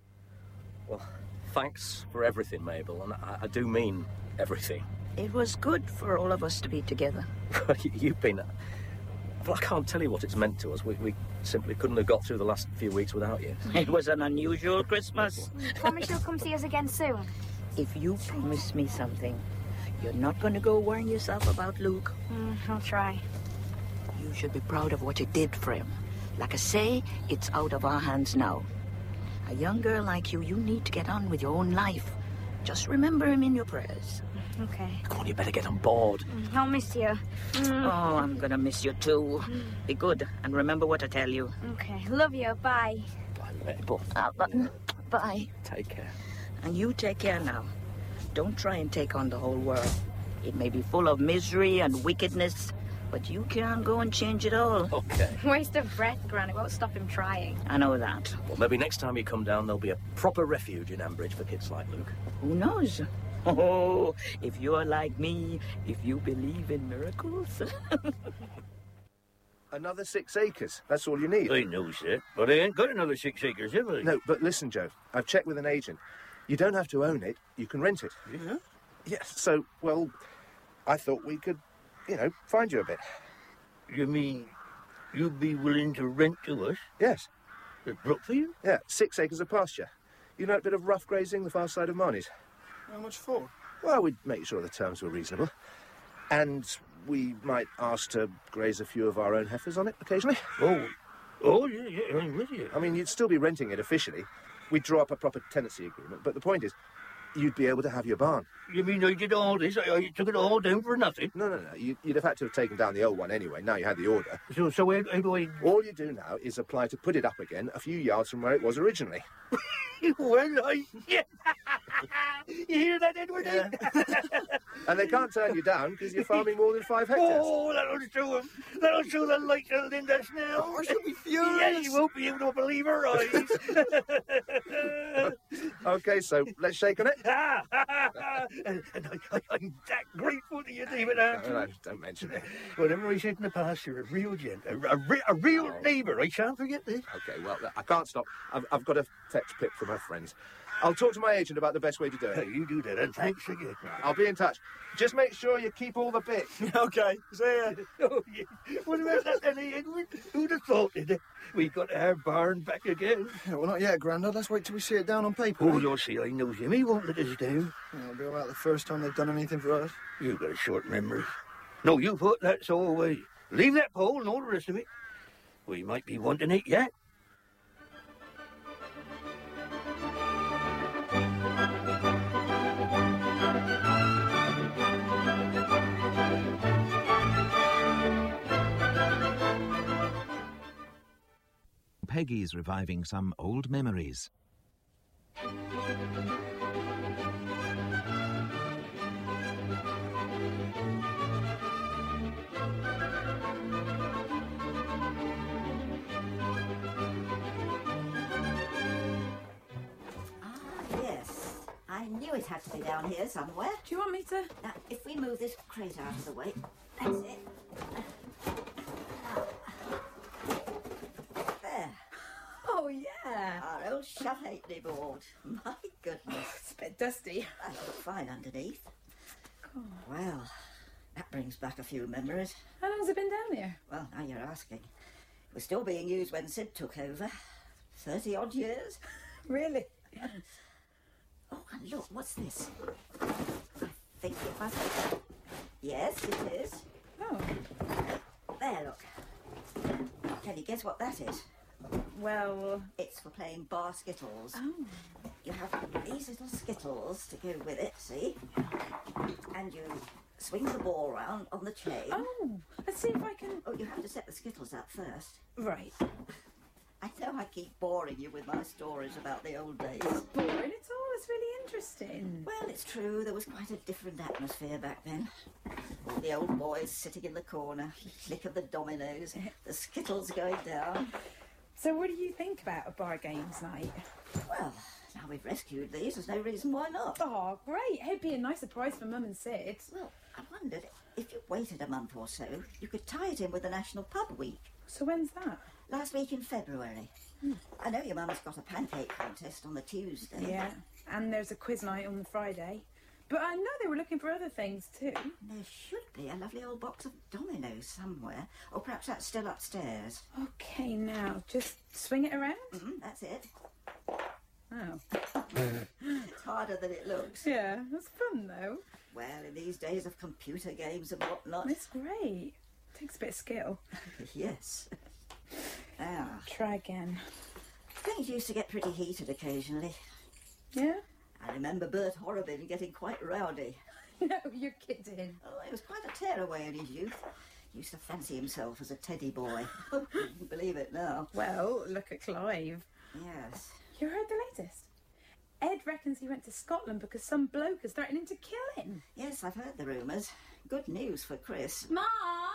Well, thanks for everything, Mabel, and I, I do mean everything. It was good for all of us to be together. You've been... Well, I can't tell you what it's meant to us. We, we simply couldn't have got through the last few weeks without you. It was an unusual Christmas. Promise you'll come see us again soon. If you promise me something, you're not going to go worrying yourself about Luke. Mm, I'll try. You should be proud of what you did for him. Like I say, it's out of our hands now. A young girl like you, you need to get on with your own life. Just remember him in your prayers. Okay. Come on, you better get on board. Mm, I'll miss you. Mm. Oh, I'm gonna miss you too. Be good and remember what I tell you. Okay. Love you. Bye. Bye, Mabel. Uh, bu- bye. Take care. And you take care now. Don't try and take on the whole world. It may be full of misery and wickedness, but you can't go and change it all. Okay. Waste of breath, Gran. It won't stop him trying. I know that. Well, maybe next time you come down, there'll be a proper refuge in Ambridge for kids like Luke. Who knows? Oh, if you're like me, if you believe in miracles. Another six acres. That's all you need. I know, sir, but I ain't got another six acres, have I? No, but listen, Joe. I've checked with an agent. You don't have to own it. You can rent it. Yeah? Yes, so, well, I thought we could, you know, find you a bit. You mean you'd be willing to rent to us? Yes. At Brookfield? Yeah, six acres of pasture. You know, a bit of rough grazing the far side of Marnie's. How much for? Well, we'd make sure the terms were reasonable. And we might ask to graze a few of our own heifers on it occasionally. Oh, oh yeah, yeah, I'm with you. I mean, you'd still be renting it officially. We'd draw up a proper tenancy agreement, but the point is, you'd be able to have your barn. You mean I did all this? I, I took it all down for nothing? No, no, no. You, you'd have had to have taken down the old one anyway. Now you had the order. So, so how, how do I... All you do now is apply to put it up again a few yards from where it was originally. Well, I... Yeah. You hear that, Edward? Yeah. And they can't turn you down because you're farming more than five hectares. Oh, that'll show him. That'll show the light of Linda Snell. I shall be furious. Yeah, you won't be able to believe her eyes. OK, so let's shake on it. and and I, I, I'm that grateful to you, David. No, no, don't mention it. Whatever I said in the past, you're a real gent, a, a, re- a real Oh. neighbour. I shan't forget this. OK, well, I can't stop. I've, I've got to fetch Pip from her friends. I'll talk to my agent about the best way to do it. You do that, and thanks again. I'll be in touch. Just make sure you keep all the bits. OK, see ya. Oh, yeah. What about that, then, Edward? Who'd have thought it? We got our barn back again. Yeah, well, not yet, Grandad. Let's wait till we see it down on paper. Oh, you'll see. I know him. He won't let us down. Yeah, it'll be about the first time they've done anything for us. You've got a short memory. No, you put that so away. Leave that pole and all the rest of it. We might be wanting it yet. Peggy's reviving some old memories. Yes, I knew it had to be down here somewhere. Do you want me to? Now, if we move this crate out of the way, that's it. There. Oh, yeah. Our old shut halfpenny board. My goodness. It's a bit dusty. I look fine underneath. Well, that brings back a few memories. How long's it been down here? Well, now you're asking. It was still being used when Sid took over. Thirty odd years. Really? Oh, and look, what's this? I think it must be. Yes, it is. Oh. There, look. Can you guess what that is? Well... It's for playing bar skittles. Oh. You have these little skittles to go with it, see? And you swing the ball round on the chain. Oh, let's see if I can... Oh, you have to set the skittles up first. Right. I know I keep boring you with my stories about the old days. Boring at all? It's really interesting. Well, it's true. There was quite a different atmosphere back then. All the old boys sitting in the corner, click of the dominoes, the skittles going down. So what do you think about a bar games night? Well, now we've rescued these, there's no reason why not. Oh, great. It'd be a nice surprise for Mum and Sid. Well, I wondered, if you waited a month or so, you could tie it in with the National Pub Week. So when's that? Last week in February. Hmm. I know your mum's got a pancake contest on the Tuesday. Yeah, and there's a quiz night on the Friday. But I know they were looking for other things too. There should be a lovely old box of dominoes somewhere. Or perhaps that's still upstairs. Okay, now, just swing it around? Mm-hmm, that's it. Oh. It's harder than it looks. Yeah, that's fun though. Well, in these days of computer games and whatnot. It's great. Takes a bit of skill. Yes. Ah. Try again. Things used to get pretty heated occasionally. Yeah? I remember Bert Horrobin getting quite rowdy. No, you're kidding. Oh, he was quite a tearaway in his youth. He used to fancy himself as a teddy boy. Oh, you wouldn't believe it now. Well, look at Clive. Yes. You heard the latest? Ed reckons he went to Scotland because some bloke is threatening to kill him. Yes, I've heard the rumours. Good news for Chris. Mom!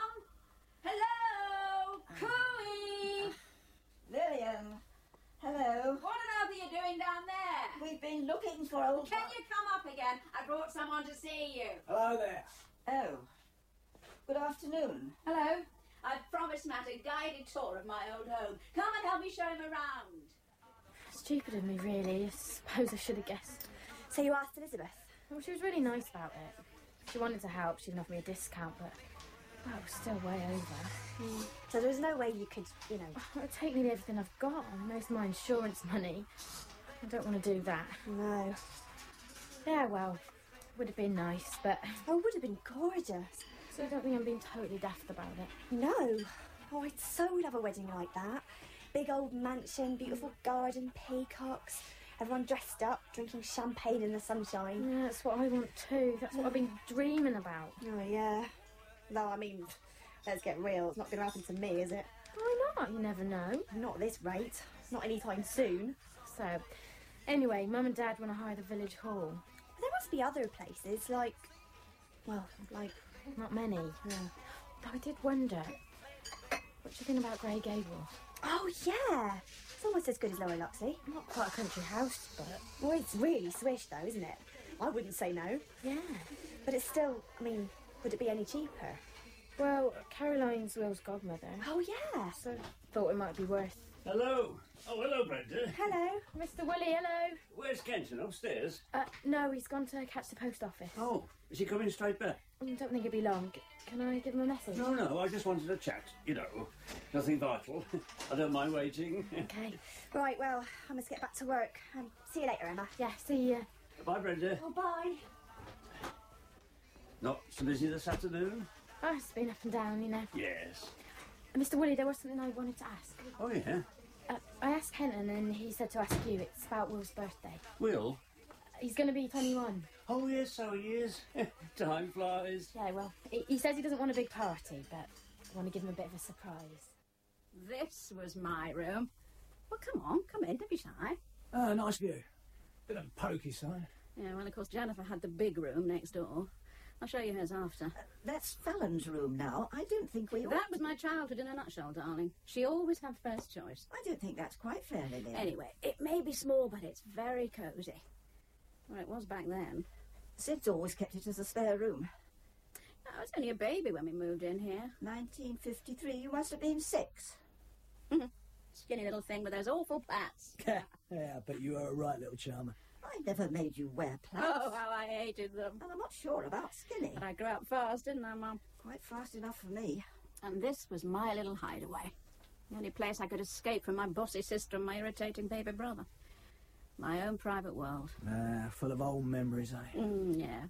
Hello! Cooey! Lillian! Hello. What on earth are you doing down there? We've been looking for old... Can you come up again? I brought someone to see you. Hello there. Oh. Good afternoon. Hello. I've promised Matt a guided tour of my old home. Come and help me show him around. Stupid of me, really. I suppose I should have guessed. So you asked Elizabeth? Well, she was really nice about it. If she wanted to help, she'd offer me a discount, but well, it was still way over. Mm. So there was no way you could, you know... Oh, it'd take nearly everything I've got, most of my insurance money. I don't want to do that. No. Yeah, well, would have been nice, but... Oh, it would have been gorgeous. So I don't think I'm being totally daft about it. No. Oh, I'd so love a wedding like that. Big old mansion, beautiful garden, peacocks, everyone dressed up, drinking champagne in the sunshine. Yeah, that's what I want too. That's what I've been dreaming about. Oh, yeah. No, I mean, let's get real. It's not going to happen to me, is it? Why not? You never know. Not at this rate. Not anytime soon. So, anyway, Mum and Dad want to hire the village hall. But there must be other places, like... Well, like... Not many. No. Though I did wonder, what do you think about Grey Gables? Oh, yeah. It's almost as good as Lower Loxley. Not quite a country house, but... Well, it's really swish, though, isn't it? I wouldn't say no. Yeah. But it's still... I mean, would it be any cheaper? Well, Caroline's Will's godmother. Oh, yeah. So thought it might be worth... Hello. Oh, hello, Brenda. Hello. Mister Willie, hello. Where's Kenton? Upstairs? Uh, no, he's gone to catch the post office. Oh, is he coming straight back? I don't think it'll be long. Can I give him a message? No, no, I just wanted to chat. You know, nothing vital. I don't mind waiting. Okay. Right, well, I must get back to work. Um, see you later, Emma. Yeah, see ya. Bye, Brenda. Oh, bye. Not so busy this afternoon? Oh, it's been up and down, you know. Yes. Uh, Mister Willie, there was something I wanted to ask. Oh, yeah? Uh, I asked Kenton and he said to ask you. It's about Will's birthday. Will? He's going to be twenty-one. Oh, yes, so he is. Time flies. Yeah, well, he, he says he doesn't want a big party, but I want to give him a bit of a surprise. This was my room. Well, come on, come in, don't be shy. Ah, nice view. Bit of a pokey side. Yeah, well, of course, Jennifer had the big room next door. I'll show you hers after. Uh, that's Fallon's room now. I don't think we ought That was my childhood in a nutshell, darling. She always had first choice. I don't think that's quite fair, Lily. Anyway, it may be small, but it's very cosy. Well, it was back then. Sid's always kept it as a spare room. I was only a baby when we moved in here. nineteen fifty-three, you must have been six. Skinny little thing with those awful plaits. Yeah, I bet you were a right little charmer. I never made you wear plaits. Oh, how I hated them. And I'm not sure about skinny. But I grew up fast, didn't I, Mum? Quite fast enough for me. And this was my little hideaway. The only place I could escape from my bossy sister and my irritating baby brother. My own private world. Ah, full of old memories, eh? Mm, yeah.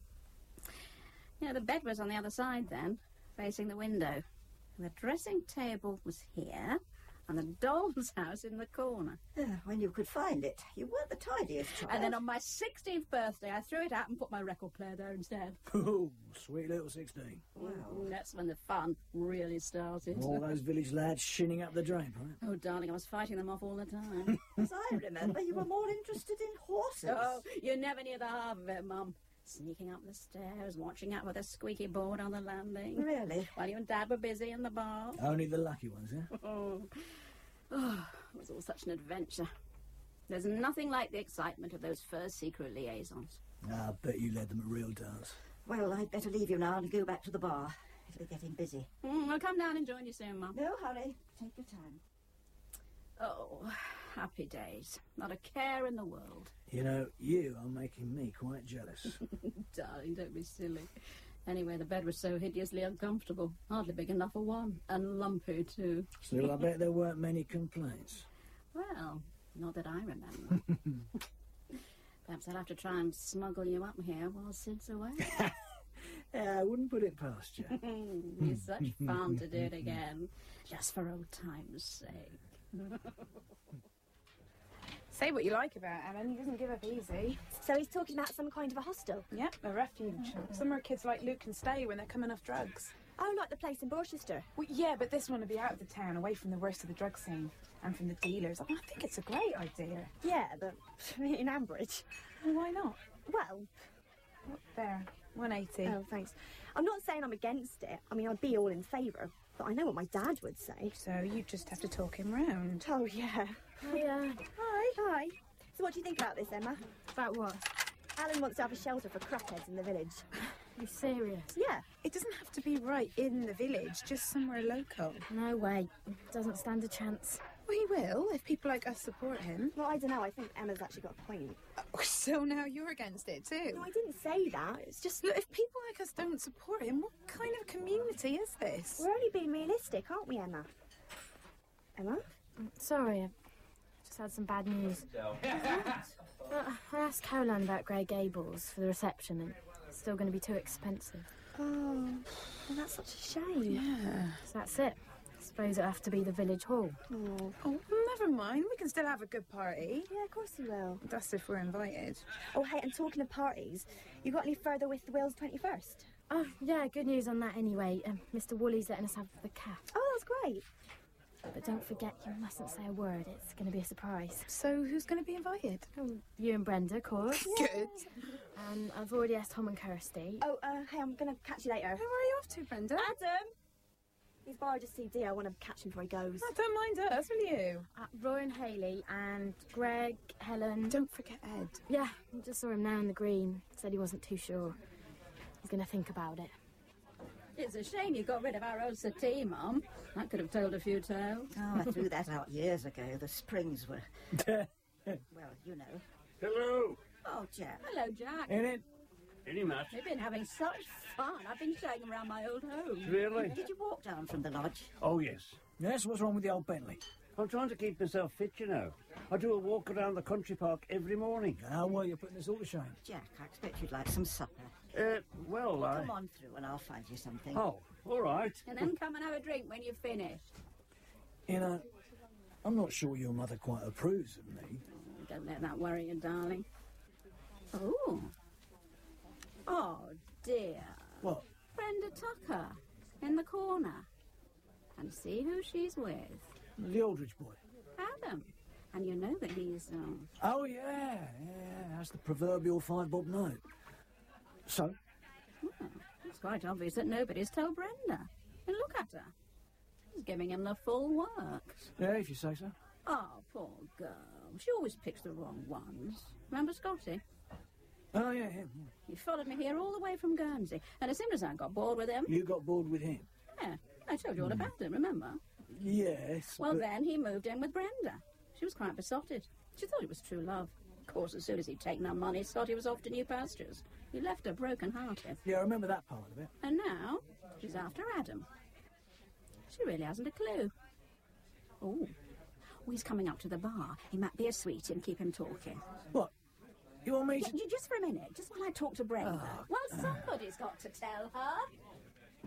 Yeah, the bed was on the other side then, facing the window. And the dressing table was here, and the doll's house in the corner. Yeah, when you could find it. You weren't the tidiest child. And then on my sixteenth birthday, I threw it out and put my record player there instead. Oh, sweet little sixteen. Wow. Mm, that's when the fun really started. All those village lads shinning up the drape, right? Oh, darling, I was fighting them off all the time. As I remember, you were more interested in horses. Oh, you never knew the half of it, Mum. Sneaking up the stairs, watching out with a squeaky board on the landing. Really? While you and Dad were busy in the bar. Only the lucky ones, eh? Oh. Oh, it was all such an adventure. There's nothing like the excitement of those first secret liaisons. I bet you led them a real dance. Well, I'd better leave you now and go back to the bar. It'll be getting busy. Mm, I'll come down and join you soon, Mum. No hurry. Take your time. Oh, happy days. Not a care in the world. You know, you are making me quite jealous. Darling, don't be silly. Anyway, the bed was so hideously uncomfortable. Hardly big enough for one. And lumpy, too. Still, I bet there weren't many complaints. Well, not that I remember. Perhaps I'll have to try and smuggle you up here while Sid's away. Yeah, I wouldn't put it past you. It's such fun to do it again. Just for old time's sake. Say what you like about Alan, he doesn't give up easy. So he's talking about some kind of a hostel? Yep, a refuge. Somewhere kids like Luke can stay when they're coming off drugs. Oh, like the place in Borchester? Well, yeah, but this one will be out of the town, away from the worst of the drug scene and from the dealers. I think it's a great idea. Yeah, but in Ambridge. Well, why not? Well... There, one eighty. Oh, thanks. I'm not saying I'm against it. I mean, I'd be all in favour, but I know what my dad would say. So you just have to talk him round. Oh, yeah. Hiya. Hi. Hi. So what do you think about this, Emma? About what? Alan wants to have a shelter for crackheads in the village. You serious? Yeah. It doesn't have to be right in the village, just somewhere local. No way. Doesn't stand a chance. Well, he will, if people like us support him. Well, I don't know. I think Emma's actually got a point. Oh, so now you're against it, too? No, I didn't say that. It's just... Look, if people like us don't support him, what kind of community is this? We're only being realistic, aren't we, Emma? Emma? Sorry, I just had some bad news. uh, I asked Caroline about Grey Gables for the reception, and it's still going to be too expensive. Oh, well, that's such a shame. Yeah. So that's it. I suppose it'll have to be the village hall. Oh. Oh, never mind. We can still have a good party. Yeah, of course we will. That's if we're invited. Oh, hey, and talking of parties, you got any further with the Will's twenty-first? Oh, yeah, good news on that anyway. Um, Mister Woolley's letting us have the cat. Oh, that's great. But don't forget, you mustn't say a word. It's going to be a surprise. So who's going to be invited? Oh, you and Brenda, of course. Good. And I've already asked Tom and Kirsty. Oh, uh, hey, I'm going to catch you later. Where are you off to, Brenda? Adam! He's borrowed a C D. I want to catch him before he goes. Oh, don't mind us, will you? Uh, Roy and Hayley and Greg, Helen. Don't forget Ed. Yeah, I just saw him now in the green. Said he wasn't too sure. He's going to think about it. It's a shame you got rid of our old settee, Mum. That could have told a few tales. Oh, I threw that out years ago. The springs were... well, you know. Hello. Oh, Jack. Hello, Jack. In it? Any match? We've been having such fun. I've been showing around my old home. Really? Did you walk down from the lodge? Oh, yes. Yes, what's wrong with the old Bentley? I'm trying to keep myself fit, you know. I do a walk around the country park every morning. How well you're putting us all to shame. Jack, I expect you'd like some supper. Uh, well, I... Come on through and I'll find you something. Oh, all right. And then come and have a drink when you've finished. You know, I'm not sure your mother quite approves of me. Don't let that worry you, darling. Oh. Oh, dear. What? Brenda Tucker, in the corner. And see who she's with. The Aldridge boy. Adam. And you know that he's, um... Oh, yeah, yeah, that's the proverbial five-bob note. So? Well, it's quite obvious that nobody's told Brenda. And look at her. She's giving him the full works. Yeah, if you say so. Oh, poor girl. She always picks the wrong ones. Remember Scotty? Oh, yeah, him. He followed me here all the way from Guernsey. And as soon as I got bored with him... You got bored with him? Yeah, I told you all about it, remember? Yes. Well, but... then he moved in with Brenda. She was quite besotted. She thought it was true love. Of course, as soon as he'd taken her money, Scotty was off to new pastures. He left her broken-hearted. Yeah, I remember that part of it. And now, she's after Adam. She really hasn't a clue. Oh, oh he's coming up to the bar. He might be a sweetie and keep him talking. What? You want me to... J- just for a minute, just while I talk to Brenda. Oh, well, somebody's got to tell her.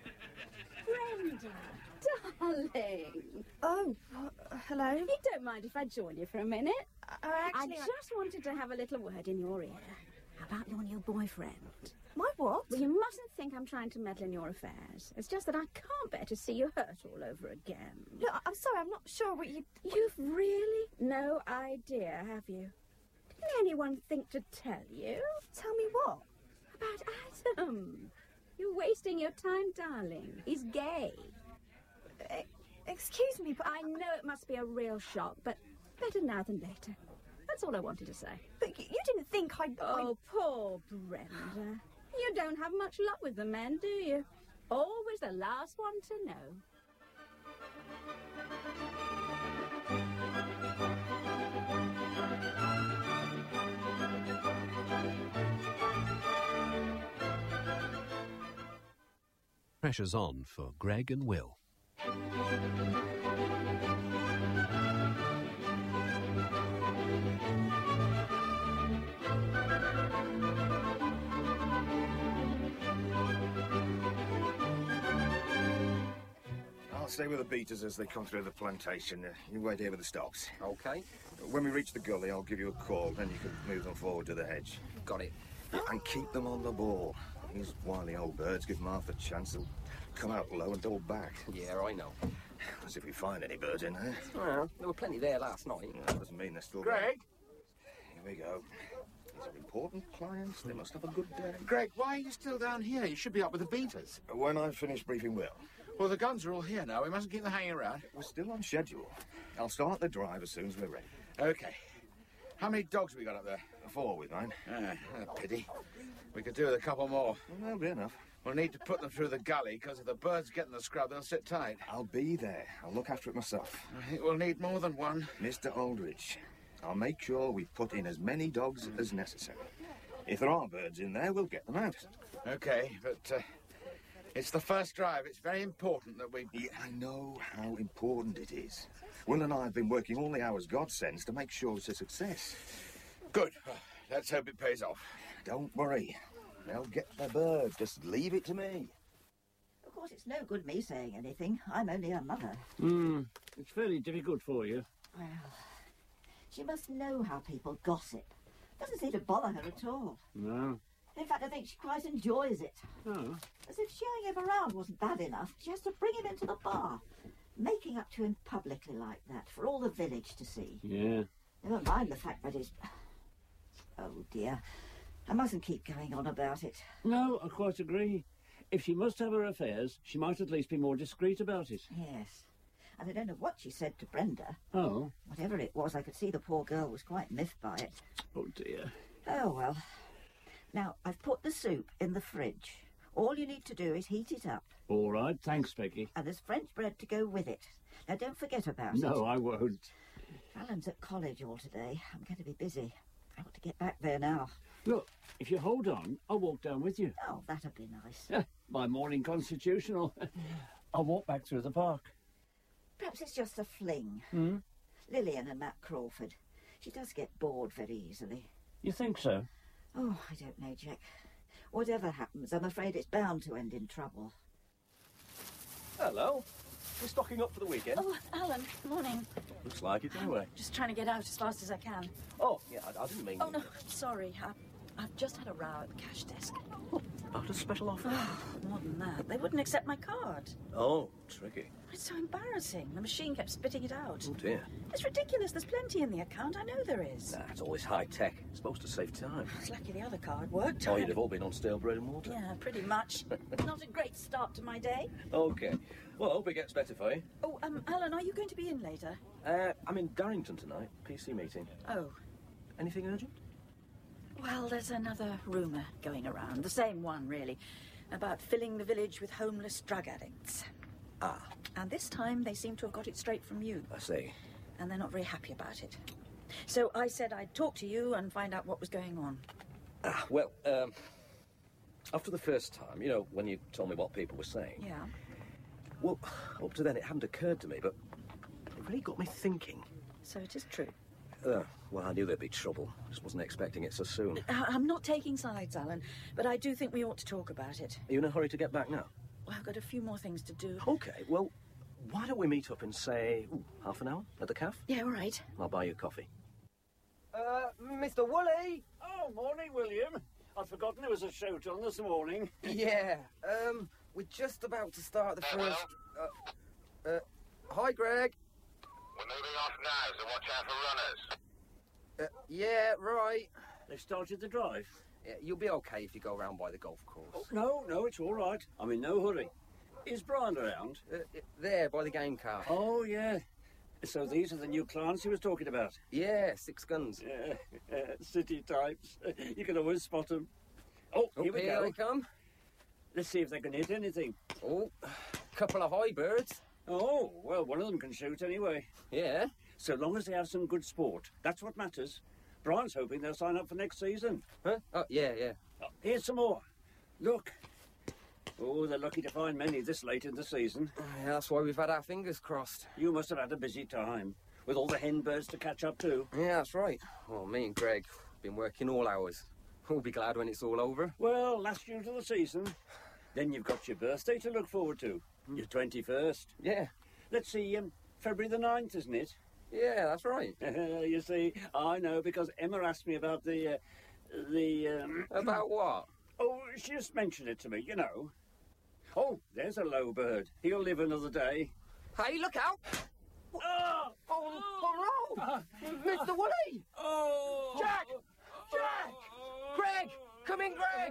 Brenda, darling. Oh, uh, hello. You don't mind if I join you for a minute? Uh, actually, I just I... wanted to have a little word in your ear about your new boyfriend. My what? Well, you mustn't think I'm trying to meddle in your affairs. It's just that I can't bear to see you hurt all over again. Look, I'm sorry, I'm not sure what you... You've really no idea, have you? Didn't anyone think to tell you? Tell me what? About Adam. You're wasting your time, darling. He's gay. Uh, excuse me, but... I know it must be a real shock, but better now than later. That's all I wanted to say. But you didn't think I'd... Oh, I... poor Brenda. You don't have much luck with the men, do you? Always the last one to know. Pressure's on for Greg and Will. I'll stay with the beaters as they come through the plantation. Uh, you wait here with the stocks. OK. When we reach the gully, I'll give you a call, then you can move them forward to the hedge. Got it. Yeah, and keep them on the ball. These wily old birds give them half a chance. They'll come out low and double back. Yeah, I know. As if we find any birds in there. Well, there were plenty there last night. No, that doesn't mean they're still Greg? Here we go. These are important clients. They must have a good day. Greg, why are you still down here? You should be up with the beaters. When I finish briefing Will. Well, the guns are all here now. We mustn't keep them hanging around. We're still on schedule. I'll start the drive as soon as we're ready. OK. How many dogs we got up there? Four with mine. Ah, a pity. We could do with a couple more. Well, that'll be enough. We'll need to put them through the gully, because if the birds get in the scrub, they'll sit tight. I'll be there. I'll look after it myself. I think we'll need more than one. Mister Aldridge, I'll make sure we put in as many dogs as necessary. If there are birds in there, we'll get them out. OK, but uh, it's the first drive. It's very important that we... Yeah, I know how important it is. Will and I have been working all the hours God sends to make sure it's a success. Good. Well, let's hope it pays off. Don't worry. They'll get the bird. Just leave it to me. Of course, it's no good me saying anything. I'm only her mother. Hmm. It's fairly difficult for you. Well, she must know how people gossip. Doesn't seem to bother her at all. No. In fact, I think she quite enjoys it. Oh. As if showing him around wasn't bad enough, she has to bring him into the bar, making up to him publicly like that for all the village to see. Yeah. Never mind the fact that he's... Oh, dear. I mustn't keep going on about it. No, I quite agree. If she must have her affairs, she might at least be more discreet about it. Yes. And I don't know what she said to Brenda. Oh. Whatever it was, I could see the poor girl was quite miffed by it. Oh, dear. Oh, well. Now, I've put the soup in the fridge. All you need to do is heat it up. All right, thanks, Peggy. And there's French bread to go with it. Now, don't forget about no, it. No, I won't. Alan's at college all today. I'm going to be busy. I ought to get back there now. Look, if you hold on, I'll walk down with you. Oh, that'd be nice. My morning constitutional. I'll walk back through the park. Perhaps it's just a fling. Hmm? Lillian and Matt Crawford. She does get bored very easily. You think so? Oh, I don't know, Jack. Whatever happens, I'm afraid it's bound to end in trouble. Hello. We're stocking up for the weekend. Oh, Alan, morning. Looks like it anyway. Just trying to get out as fast as I can. Oh, yeah, I, I didn't mean... Oh, no, sorry. I, I've just had a row at the cash desk. Oh, about a special offer? Oh, more than that. They wouldn't accept my card. Oh, tricky. It's so embarrassing. The machine kept spitting it out. Oh, dear. It's ridiculous. There's plenty in the account. I know there is. Nah, it's always high-tech. It's supposed to save time. It's lucky the other card worked. Oh, you'd have all been on stale bread and water. Yeah, pretty much. Not a great start to my day. OK. Well, I hope it gets better for you. Oh, um, Alan, are you going to be in later? Uh, I'm in Darrington tonight. P C meeting. Oh. Anything urgent? Well, there's another rumour going around. The same one, really. About filling the village with homeless drug addicts. Ah. And this time they seem to have got it straight from you. I see. And they're not very happy about it. So I said I'd talk to you and find out what was going on. Ah, well, um... after the first time, you know, when you told me what people were saying... Yeah. Well, up to then it hadn't occurred to me, but it really got me thinking. So it is true? Uh, well, I knew there'd be trouble. Just wasn't expecting it so soon. I- I'm not taking sides, Alan, but I do think we ought to talk about it. Are you in a hurry to get back now? Well, I've got a few more things to do. OK, well, why don't we meet up in, say, ooh, half an hour at the cafe? Yeah, all right. I'll buy you a coffee. Uh, Mister Woolley! Oh, morning, William. I'd forgotten there was a shoot on this morning. Yeah, um, we're just about to start the first... Uh, uh, hi, Greg. We're moving off now, so watch out for runners. Uh, yeah, right. They've started the drive. Yeah, you'll be okay if you go around by the golf course. Oh, no, no, it's all right. I'm in no hurry. Is Brian around? Uh, there, by the game car. Oh, yeah. So these are the new clients he was talking about? Yeah, six guns. Yeah, uh, city types. You can always spot them. Oh, oh here we here go. they come. Let's see if they can hit anything. Oh, couple of high birds. Oh, well, one of them can shoot anyway. Yeah. So long as they have some good sport. That's what matters. Brian's hoping they'll sign up for next season. Huh? Oh, yeah, yeah. Oh, here's some more. Look. Oh, they're lucky to find many this late in the season. Yeah, that's why we've had our fingers crossed. You must have had a busy time, with all the hen birds to catch up to. Yeah, that's right. Well, me and Greg have been working all hours. We'll be glad when it's all over. Well, last year to the season. Then you've got your birthday to look forward to. Your twenty-first. Yeah. Let's see, um, February the ninth, isn't it? Yeah, that's right. You see, I know, because Emma asked me about the, uh, the, um... About what? Oh, she just mentioned it to me, you know. Oh, there's a low bird. He'll live another day. Hey, look out! Oh! Oh, oh no! Mister Woolley! Oh! Jack! Jack! Greg! Come in, Greg!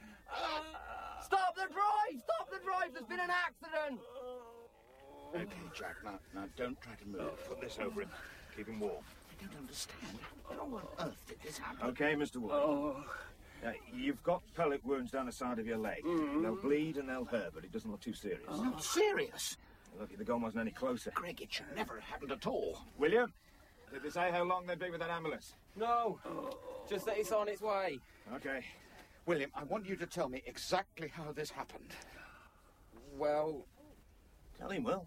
Stop the drive! Stop the drive! There's been an accident! OK, Jack, now, now don't try to move. Oh, put this over him. Keep him warm. I don't understand. How on earth did this happen? Okay, Mister Wood. Oh. Uh, you've got pellet wounds down the side of your leg. Mm. They'll bleed and they'll hurt, but it doesn't look too serious. Oh. Not serious? Lucky the gun wasn't any closer. Greg, it should never have happened at all. William, did they say how long they'd be with that ambulance? No, just that it's on its way. Okay. William, I want you to tell me exactly how this happened. Well... Tell him, Will.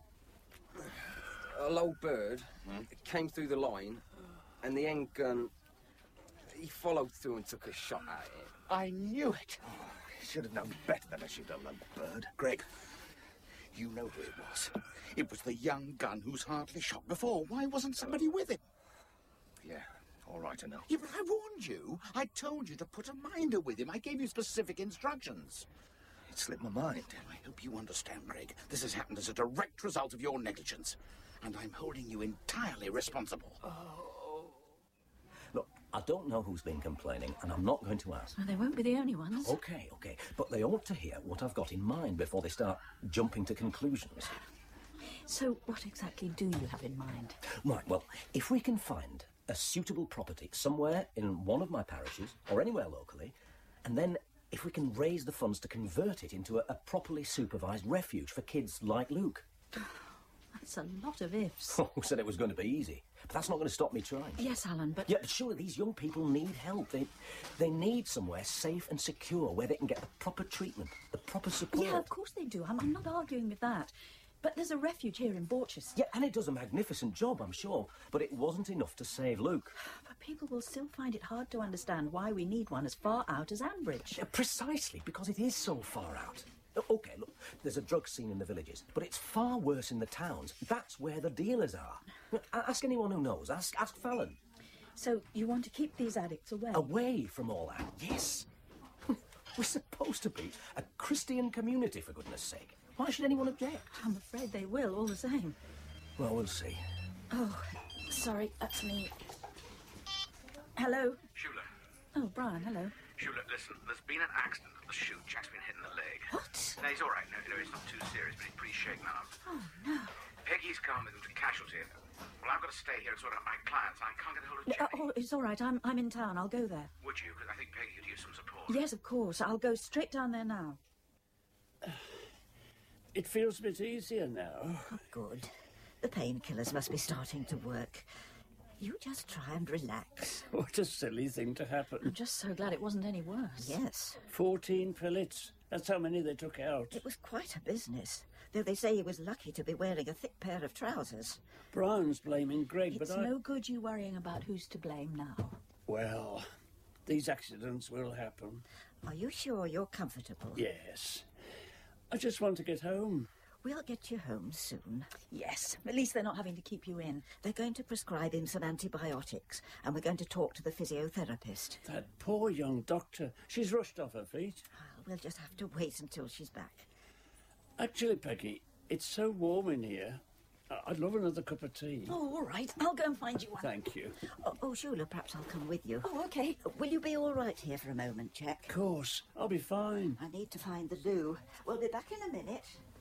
A low bird came through the line, and the end gun, he followed through and took a shot at it. I knew it. Oh, should have known better than I should have done, bird. Greg, you know who it was. It was the young gun who's hardly shot before. Why wasn't somebody with him? Yeah, all right, I know. Yeah, but I warned you. I told you to put a minder with him. I gave you specific instructions. It slipped my mind. I hope you understand, Greg. This has happened as a direct result of your negligence. And I'm holding you entirely responsible. Look, I don't know who's been complaining, and I'm not going to ask. Well, they won't be the only ones. Okay, okay, but they ought to hear what I've got in mind before they start jumping to conclusions. So, what exactly do you have in mind? Right, well, if we can find a suitable property somewhere in one of my parishes, or anywhere locally, and then if we can raise the funds to convert it into a, a properly supervised refuge for kids like Luke. That's a lot of ifs. Who said it was going to be easy? But that's not going to stop me trying. Yes, Alan, but... Yeah, but surely these young people need help. They, they need somewhere safe and secure where they can get the proper treatment, the proper support. Yeah, of course they do. I'm, I'm not arguing with that. But there's a refuge here in Borchester. Yeah, and it does a magnificent job, I'm sure. But it wasn't enough to save Luke. But people will still find it hard to understand why we need one as far out as Ambridge. Yeah, precisely, because it is so far out. OK, look, there's a drug scene in the villages, but it's far worse in the towns. That's where the dealers are. Ask anyone who knows. Ask, ask Fallon. So you want to keep these addicts away? Away from all that, yes. We're supposed to be a Christian community, for goodness sake. Why should anyone object? I'm afraid they will, all the same. Well, we'll see. Oh, sorry, that's me. Hello? Shula. Oh, Brian, hello. Shula, listen, there's been an accident at the shoot. Jack's been hit in the leg. What? No, he's all right. No, no, it's not too serious, but he's pretty shaken up. Oh, no. Peggy's gone with him to casualty. Well, I've got to stay here and sort out my clients. I can't get a hold of No, Jenny. oh, it's all right. I'm, I'm in town. I'll go there. Would you? Because I think Peggy could use some support. Yes, of course. I'll go straight down there now. It feels a bit easier now. Oh, good. The painkillers must be starting to work. You just try and relax. What a silly thing to happen. I'm just so glad it wasn't any worse. Yes. Fourteen pellets. That's how many they took out. It was quite a business, though they say he was lucky to be wearing a thick pair of trousers. Brown's blaming Greg, It's but I... no good you worrying about who's to blame now. Well, these accidents will happen. Are you sure you're comfortable? Yes. I just want to get home. We'll get you home soon. Yes, at least they're not having to keep you in. They're going to prescribe him some antibiotics, and we're going to talk to the physiotherapist. That poor young doctor. She's rushed off her feet. Well, we'll just have to wait until she's back. Actually, Peggy, it's so warm in here. I- I'd love another cup of tea. Oh, all right. I'll go and find you one. Thank you. Oh, oh Shula, perhaps I'll come with you. Oh, OK. Will you be all right here for a moment, Jack? Of course. I'll be fine. I need to find the loo. We'll be back in a minute.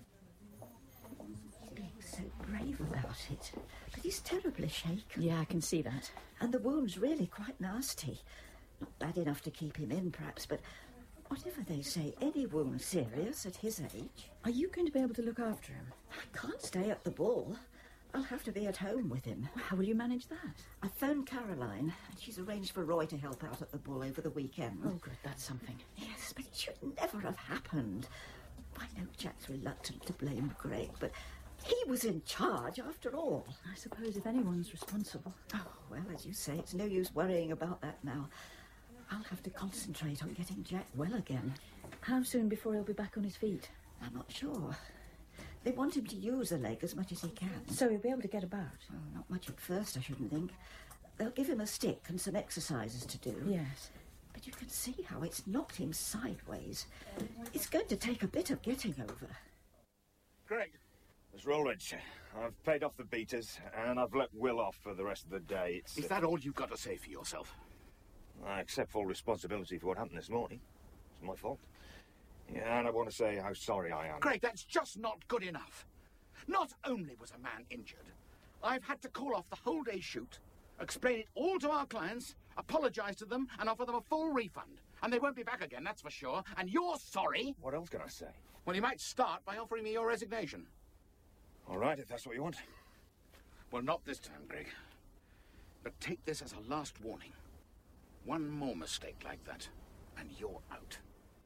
He's being so brave about it, but he's terribly shaken. Yeah, I can see that. And the wound's really quite nasty. Not bad enough to keep him in, perhaps, but whatever they say, any wound serious at his age. Are you going to be able to look after him? I can't stay at the Bull. I'll have to be at home with him. How will you manage that? I phoned Caroline, and she's arranged for Roy to help out at the Bull over the weekend. Oh, good, that's something. Yes, but it should never have happened. I know Jack's reluctant to blame Greg, but he was in charge after all. I suppose if anyone's responsible. Oh, well, as you say, it's no use worrying about that now. I'll have to concentrate on getting Jack well again. How soon before he'll be back on his feet? I'm not sure. They want him to use a leg as much as he can. So he'll be able to get about? Oh, not much at first, I shouldn't think. They'll give him a stick and some exercises to do. Yes. But you can see how it's knocked him sideways. It's going to take a bit of getting over. Greg. Miss Rollridge, I've paid off the beaters, and I've let Will off for the rest of the day. It's, Is uh, that all you've got to say for yourself? I accept full responsibility for what happened this morning. It's my fault. Yeah, and I want to say how sorry I am. Greg, that's just not good enough. Not only was a man injured, I've had to call off the whole day's shoot, explain it all to our clients, apologise to them, and offer them a full refund. And they won't be back again, that's for sure. And you're sorry. What else can I say? Well, you might start by offering me your resignation. All right, if that's what you want. Well, not this time, Greg. But take this as a last warning. One more mistake like that, and you're out.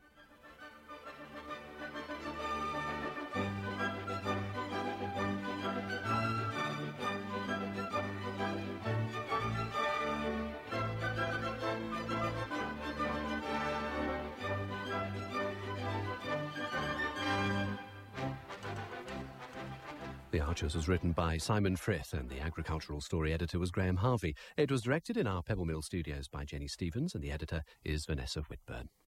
The Archers was written by Simon Frith and the agricultural story editor was Graham Harvey. It was directed in our Pebble Mill studios by Jenny Stevens and the editor is Vanessa Whitburn.